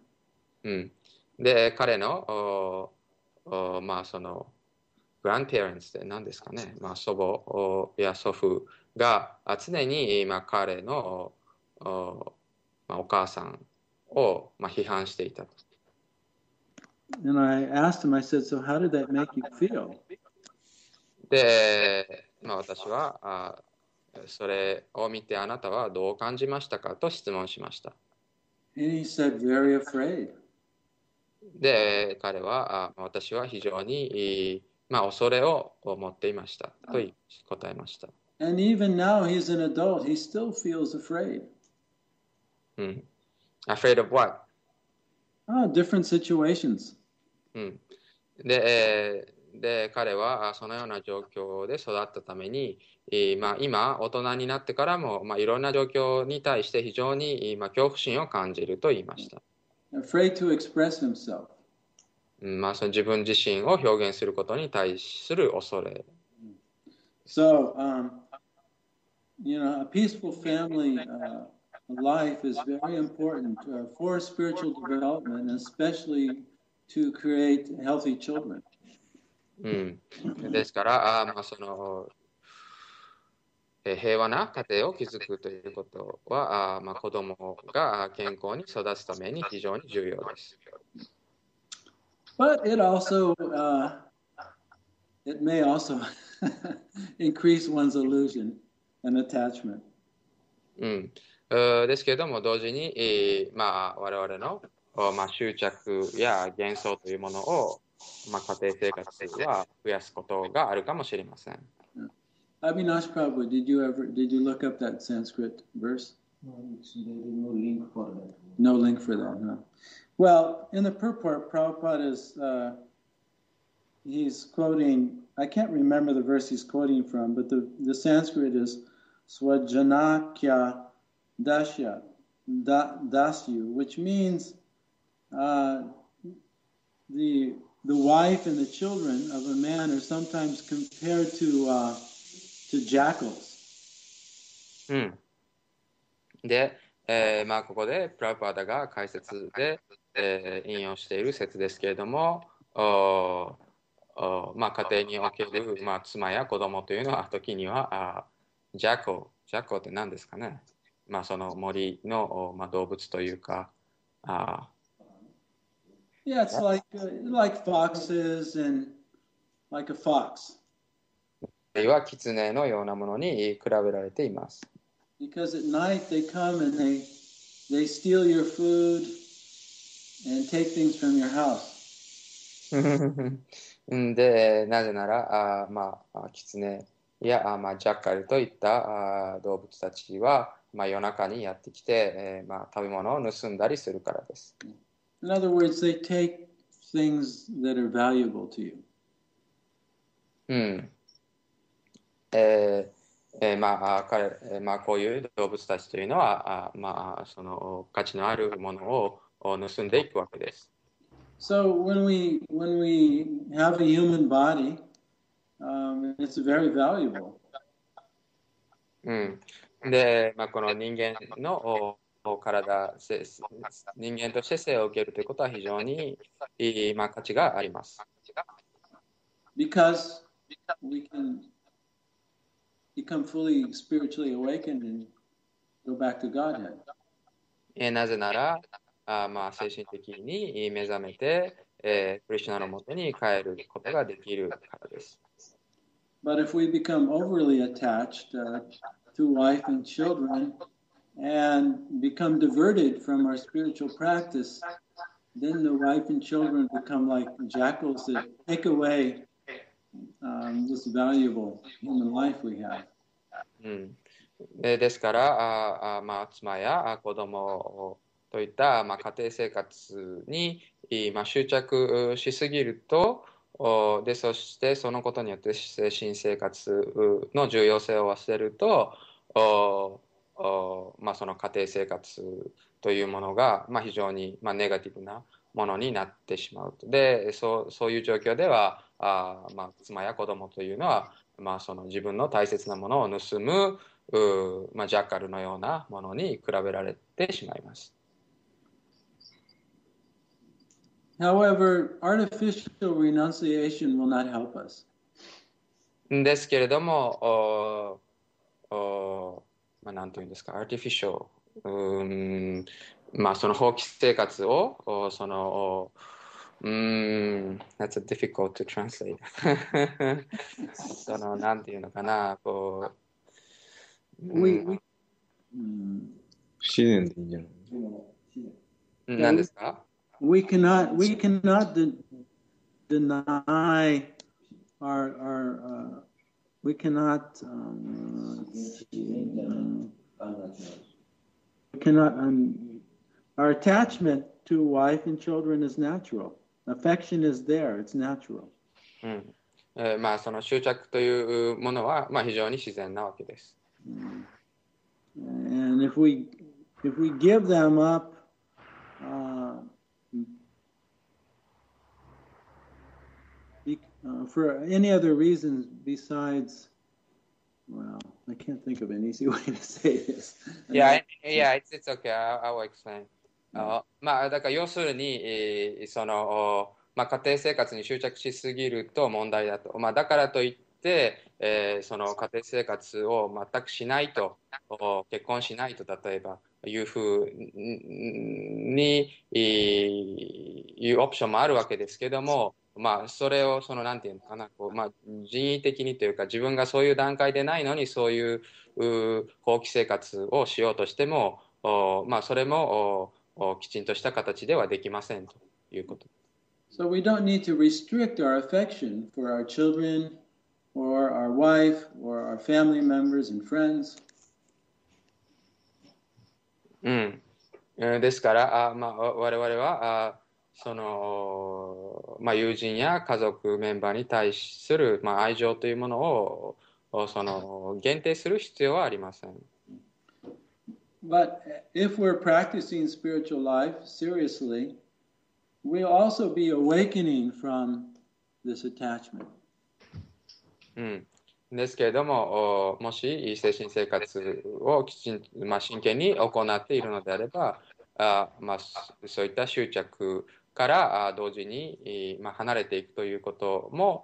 で、彼のそのグランペアレンツって何ですかね、祖母や祖父が常に彼のお母さんを批判していた。 And I asked him, I said, so how did that make you feel? で、私はそれを見てあなたはどう感じましたかと質問しました。 And he said, very afraid. で、彼は私は非常に恐れを持っていましたと答えました。 And even now he's an adult, he still feels afraid. Afraid of what? Different situations. で、彼はそのような状況で育ったために、今大人になってからも、いろんな状況に対して非常に恐怖心を感じると言いました。 Afraid to express himself. その自分自身を表現することに対する恐れ。 So, a peaceful family life is very important for spiritual development, especially to create healthy children. ですから、平和な家庭を築くということは、子供が健康に育つために非常に重要です。 But it also, it may also increase one's illusion and attachment. ですけれども、同時に、我々の、執着や幻想というものを、家庭生活は増やすことがあるかもしれません。 Avinash Prabhu, did you look up that Sanskrit verse? No, there is no link for that. No link for that, no. Well, in the purport, Prabhupada is, he's quoting, I can't remember the verse he's quoting from, but the Sanskrit is Swajanakya Dasya, Dasyu, which means the wife and the children of a man are sometimes compared to jackals. で、ここでプラブパダが解説で、引用している説ですけれども、家庭における、妻や子供というのは時にはジャコって何ですかね、その森の、動物というか、 Yeah, it's like foxes and like a fox. あるいは狐のようなものに比べられています。 Because at night they come and they steal your food and take things from your house. で、なぜなら、狐や、ジャッカルといった動物たちは、夜中にやってきて、食べ物を盗んだりするからです。 In other words, they take things that are valuable to you. うん。こういう動物たちというのは、その価値のあるものを盗んでいくわけです。 So when we have a human body, it's very valuable. うん。で、この人間の体、人間として生を受けるということは非常に価値があります。 Because we can become fully spiritually awakened and go back to Godhead. なぜなら、精神的に目覚めて、クリシュナのもとに帰ることができるからです。 But if we become overly attached to wife and children and become diverted from our spiritual practice, then the wife and children become like jackals that take away this valuable human life we have. ですから妻や子供といった家庭生活に執着しすぎるとでそしてそのことによって精神生活の重要性を忘れるとその家庭生活というものが非常にネガティブなものになってしまうと。でそういう状況では妻や子供というのはその自分の大切なものを盗むジャッカルのようなものに比べられてしまいます。 However, artificial renunciation will not help us. ですけれども、なんていうんですか、artificial、その放棄生活を、that's a difficult to translate なんていうのかな、 不自然でいいんじゃない？ 何ですか？ We cannot deny our we cannot our attachment to wife and children is natural. Affection is there, it's natural. その執着というものは非常に自然なわけです。 And if we give them up, for any other reasons besides, well, I can't think of an easy way to say this. Yeah, it's okay. I will explain. だから要するに、その家庭生活に執着しすぎると問題だと。だからといって、その家庭生活を全くしないと、結婚しないと、例えばいうふうにいうオプションもあるわけですけども、それをなんていうのかな、人為的にというか、自分がそういう段階でないのにそういう放棄生活をしようとしても、それもきちんとした形ではできませんということ。 So we don't need to restrict our affection for our children or our wife or our family members and friends. ですから我々はその友人や家族メンバーに対する愛情というものをその限定する必要はありません。 But if we're practicing spiritual life seriously, we'll also be awakening from this attachment. ですけれども、もし精神生活をきちんと、真剣に行っているのであれば、そういった執着から同時に、離れていくということも、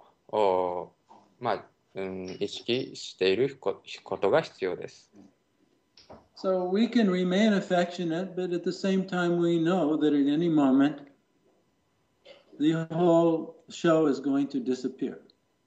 意識していることが必要です。 So we can remain affectionate, but at the same time we know that at any moment the whole show is going to disappear.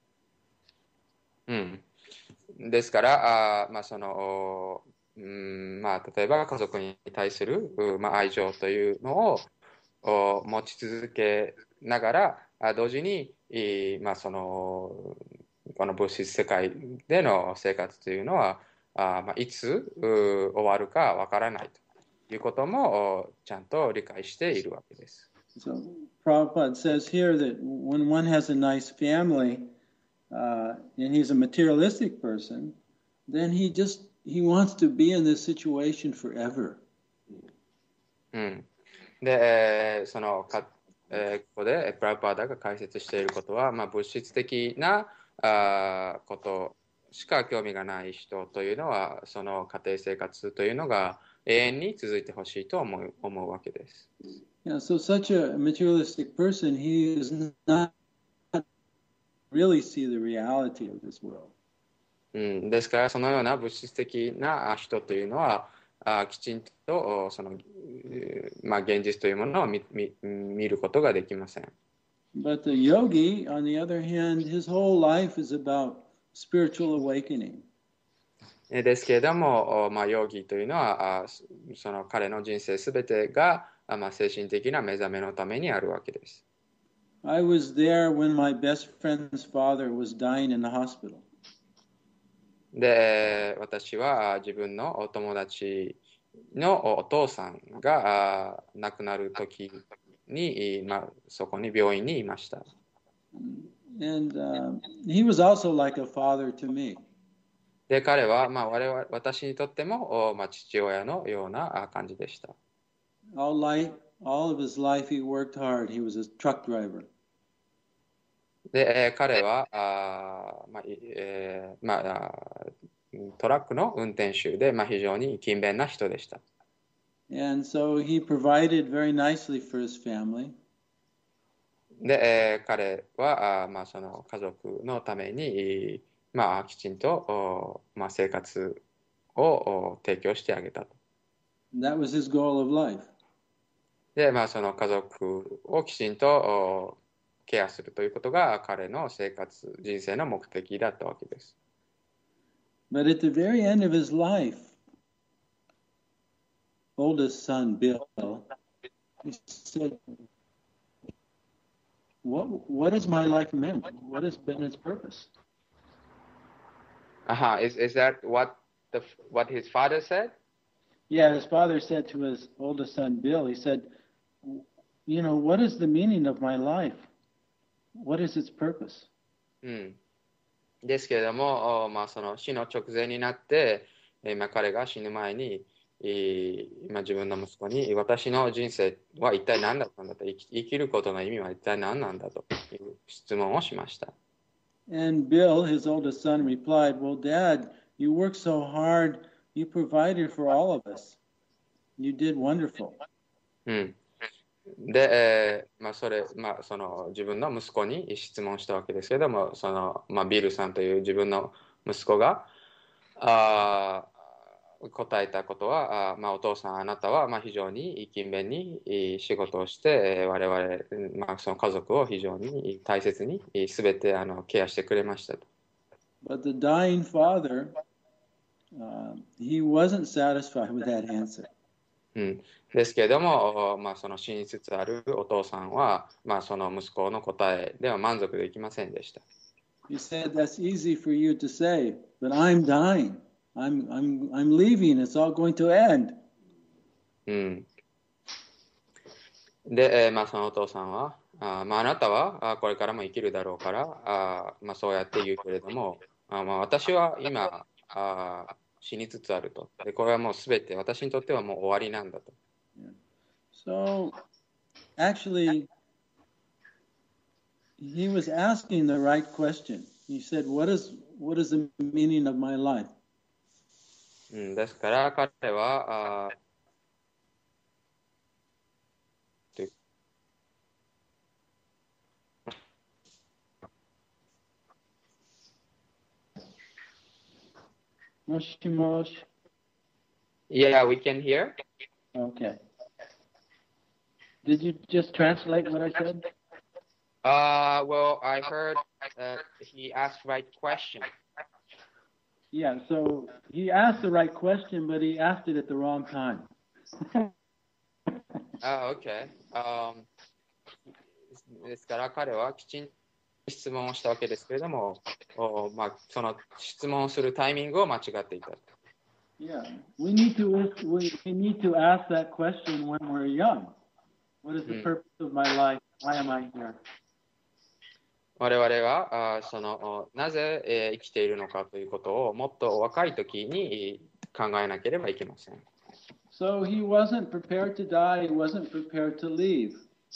ですからその例えば家族に対する愛情というのを持ち続けながら同時にそのこの物質世界での生活というのはいつ終わるかわからないということもちゃんと理解しているわけです。 So Prabhupada says here that when one has a nice family and he's a materialistic person, then he wants to be in this situation forever. で、ここでプラブパーダが解説していることは、物質的なことしか興味がない人というのは、その家庭生活というのが永遠に続いてほしいと思うわけです。 Yeah, so such a materialistic person, he does not really see the reality of this world. ですから、そのような物質的な人というのは、きちんとその、現実というものを見ることができません。 But the yogi, on the other hand, his whole life is about spiritual awakening. ですけれども、ヨギというのは、その彼の人生すべてが、精神的な目覚めのためにあるわけです。 I was there when my best friend's father was dying in the hospital. で、私は自分のお友達のお父さんが亡くなるときに、そこに病院にいました。 And he was also like a father to me. で、彼は、私にとっても、父親のような感じでした。 All of his life he worked hard. He was a truck driver. で、彼はトラックの運転手で、非常に勤勉な人でした。 And so he provided very nicely for his family. で、彼はその家族のために、きちんと、生活を提供してあげたと。 That was his goal of life. で、その家族をきちんとケアするということが彼の人生の目的だったわけです。 But at the very end of his life, oldest son Bill, he said, "What has my life meant? What has been its purpose?" Is that what his father said? Yeah, his father said to his oldest son Bill, he said, what is the meaning of my life? What is its purpose? ですけれども、その死の直前になって、彼が死ぬ前に、自分の息子に私の人生は一体何だったんだと、生きることの意味は一体何なんだという質問をしました。 And Bill, his oldest son, replied, "Well, Dad, you worked so hard. You provided for all of us. You did wonderful." で、その自分の息子に質問したわけですけれども、ビルさんという自分の息子が答えたことは、お父さん、あなたは非常に勤勉に仕事をして、我々、その家族を非常に大切に全てケアしてくれましたと。 But the dying father, he wasn't satisfied with that answer. ですけれども、その死につつあるお父さんは、その息子の答えでは満足できませんでした。 He said, "That's easy for you to say, but I'm dying. I'm leaving. It's all going to end." で、そのお父さんは、あなたはこれからも生きるだろうから、そうやって言うけれども、私は今死につつあると。で、これはもうすべて私にとってはもう終わりなんだと。 So, actually, he was asking the right question. He said, "What is the meaning of my life?" ですから彼は Moshi-moshi. Yeah, we can hear. Okay. Did you just translate what I said? Well, I heard he asked right question. Yeah, so he asked the right question, but he asked it at the wrong time. Okay. ですから彼はきちんと質問をしたわけですけれども、その質問をするタイミングを間違っていた。 Yeah, we need to ask that question when we're young. What is the purpose of my life? Why am I here? 我々はなぜ、生きているのかということをもっと若い時に考えなければいけません。 So he wasn't prepared to die, he wasn't prepared to leave.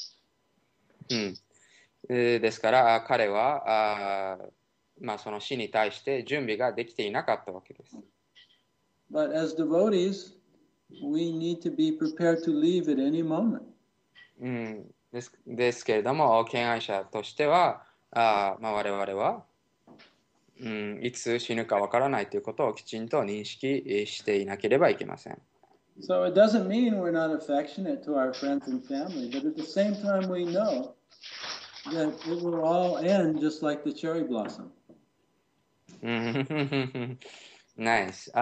ですから彼はその死に対して準備ができていなかったわけです。 But as devotees, we need to be prepared to leave at any moment. ですけれども、敬愛者としては、我々は、いつ死ぬかわからないということをきちんと認識していなければいけません。 So it doesn't mean we're not affectionate to our friends and family, but at the same time we know that it will all end just like the cherry blossom. ナイス。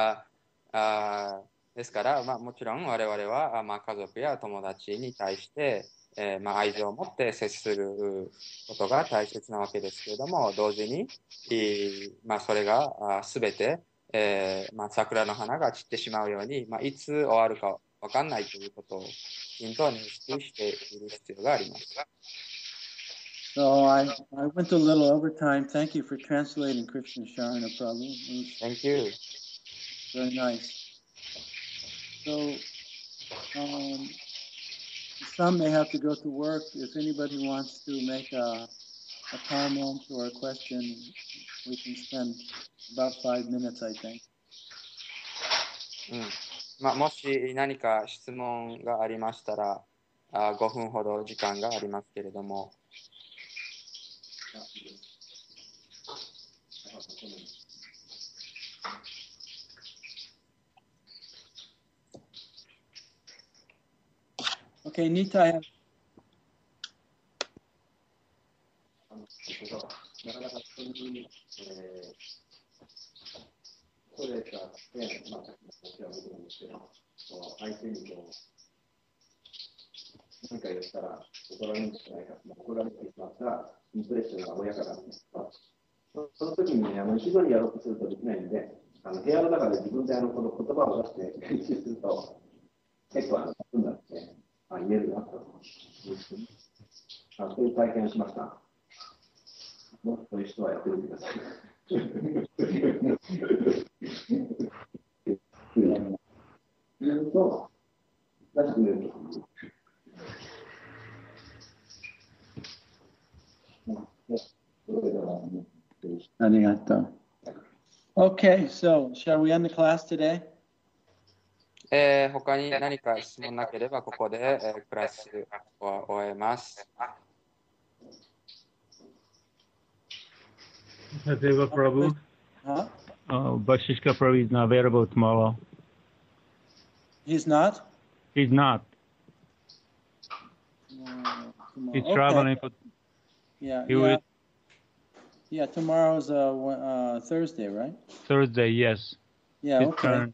ですから、もちろん我々は、家族や友達に対して、愛情を持って接することが大切なわけですけれども、同時に、それがすべて、桜の花が散ってしまうように、いつ終わるかわかんないということをきちんと認識している必要があります。 So I went a little over time. Thank you for translating Krishna Sharana Prabhu. Thank you. Very nice. So some may have to go to work. If anybody wants to make a comment or a question, we can spend about 5 minutes, I think. もし何か質問がありましたら、5分ほど時間がありますけれども。 Okay, Nita. なかなかそういうふうに、ストレートがあって、さっきの話は僕なんですけど、相手に何か言ったら怒られるんじゃないか、怒られてしまったら、インプレッションが親からなんですが、その時に、一度にやろうとするとできないので、部屋の中で自分でこの言葉を出して練習すると、結構楽になって、言えるなというふうに、そういう体験をしました。もっという人はやってみてください。 Arigato. Okay, so shall we end the class today? 他に何か質問なければここで、クラスを終えます。 Deva Prabhu, Huh? Bashishka Prabhu is not available tomorrow. He's not? He's not. Tomorrow. He's Okay. traveling. For, Yeah, he yeah. will Yeah, tomorrow's Thursday, right? Thursday, yes. Yeah, His okay. turn.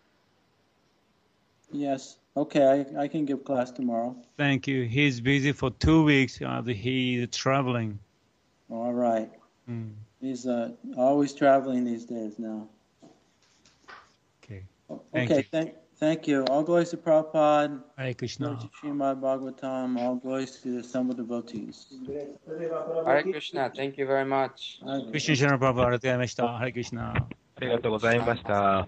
Yes. Okay, I can give class tomorrow. Thank you. He's busy for 2 weeks. He's traveling. All right. He's always traveling these days now. Okay. Okay, thank you. All glories to Prabhupada. Hare Krishna. Glory to Srimad Bhagavatam. All glories to the assembled devotees. Hare Krishna, thank you very much. Krishna Sharana Prabhu, ありがとうございました。Hare Krishna. ありがとうございました。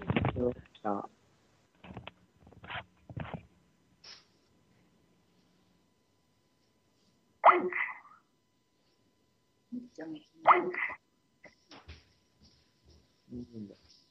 めっちゃ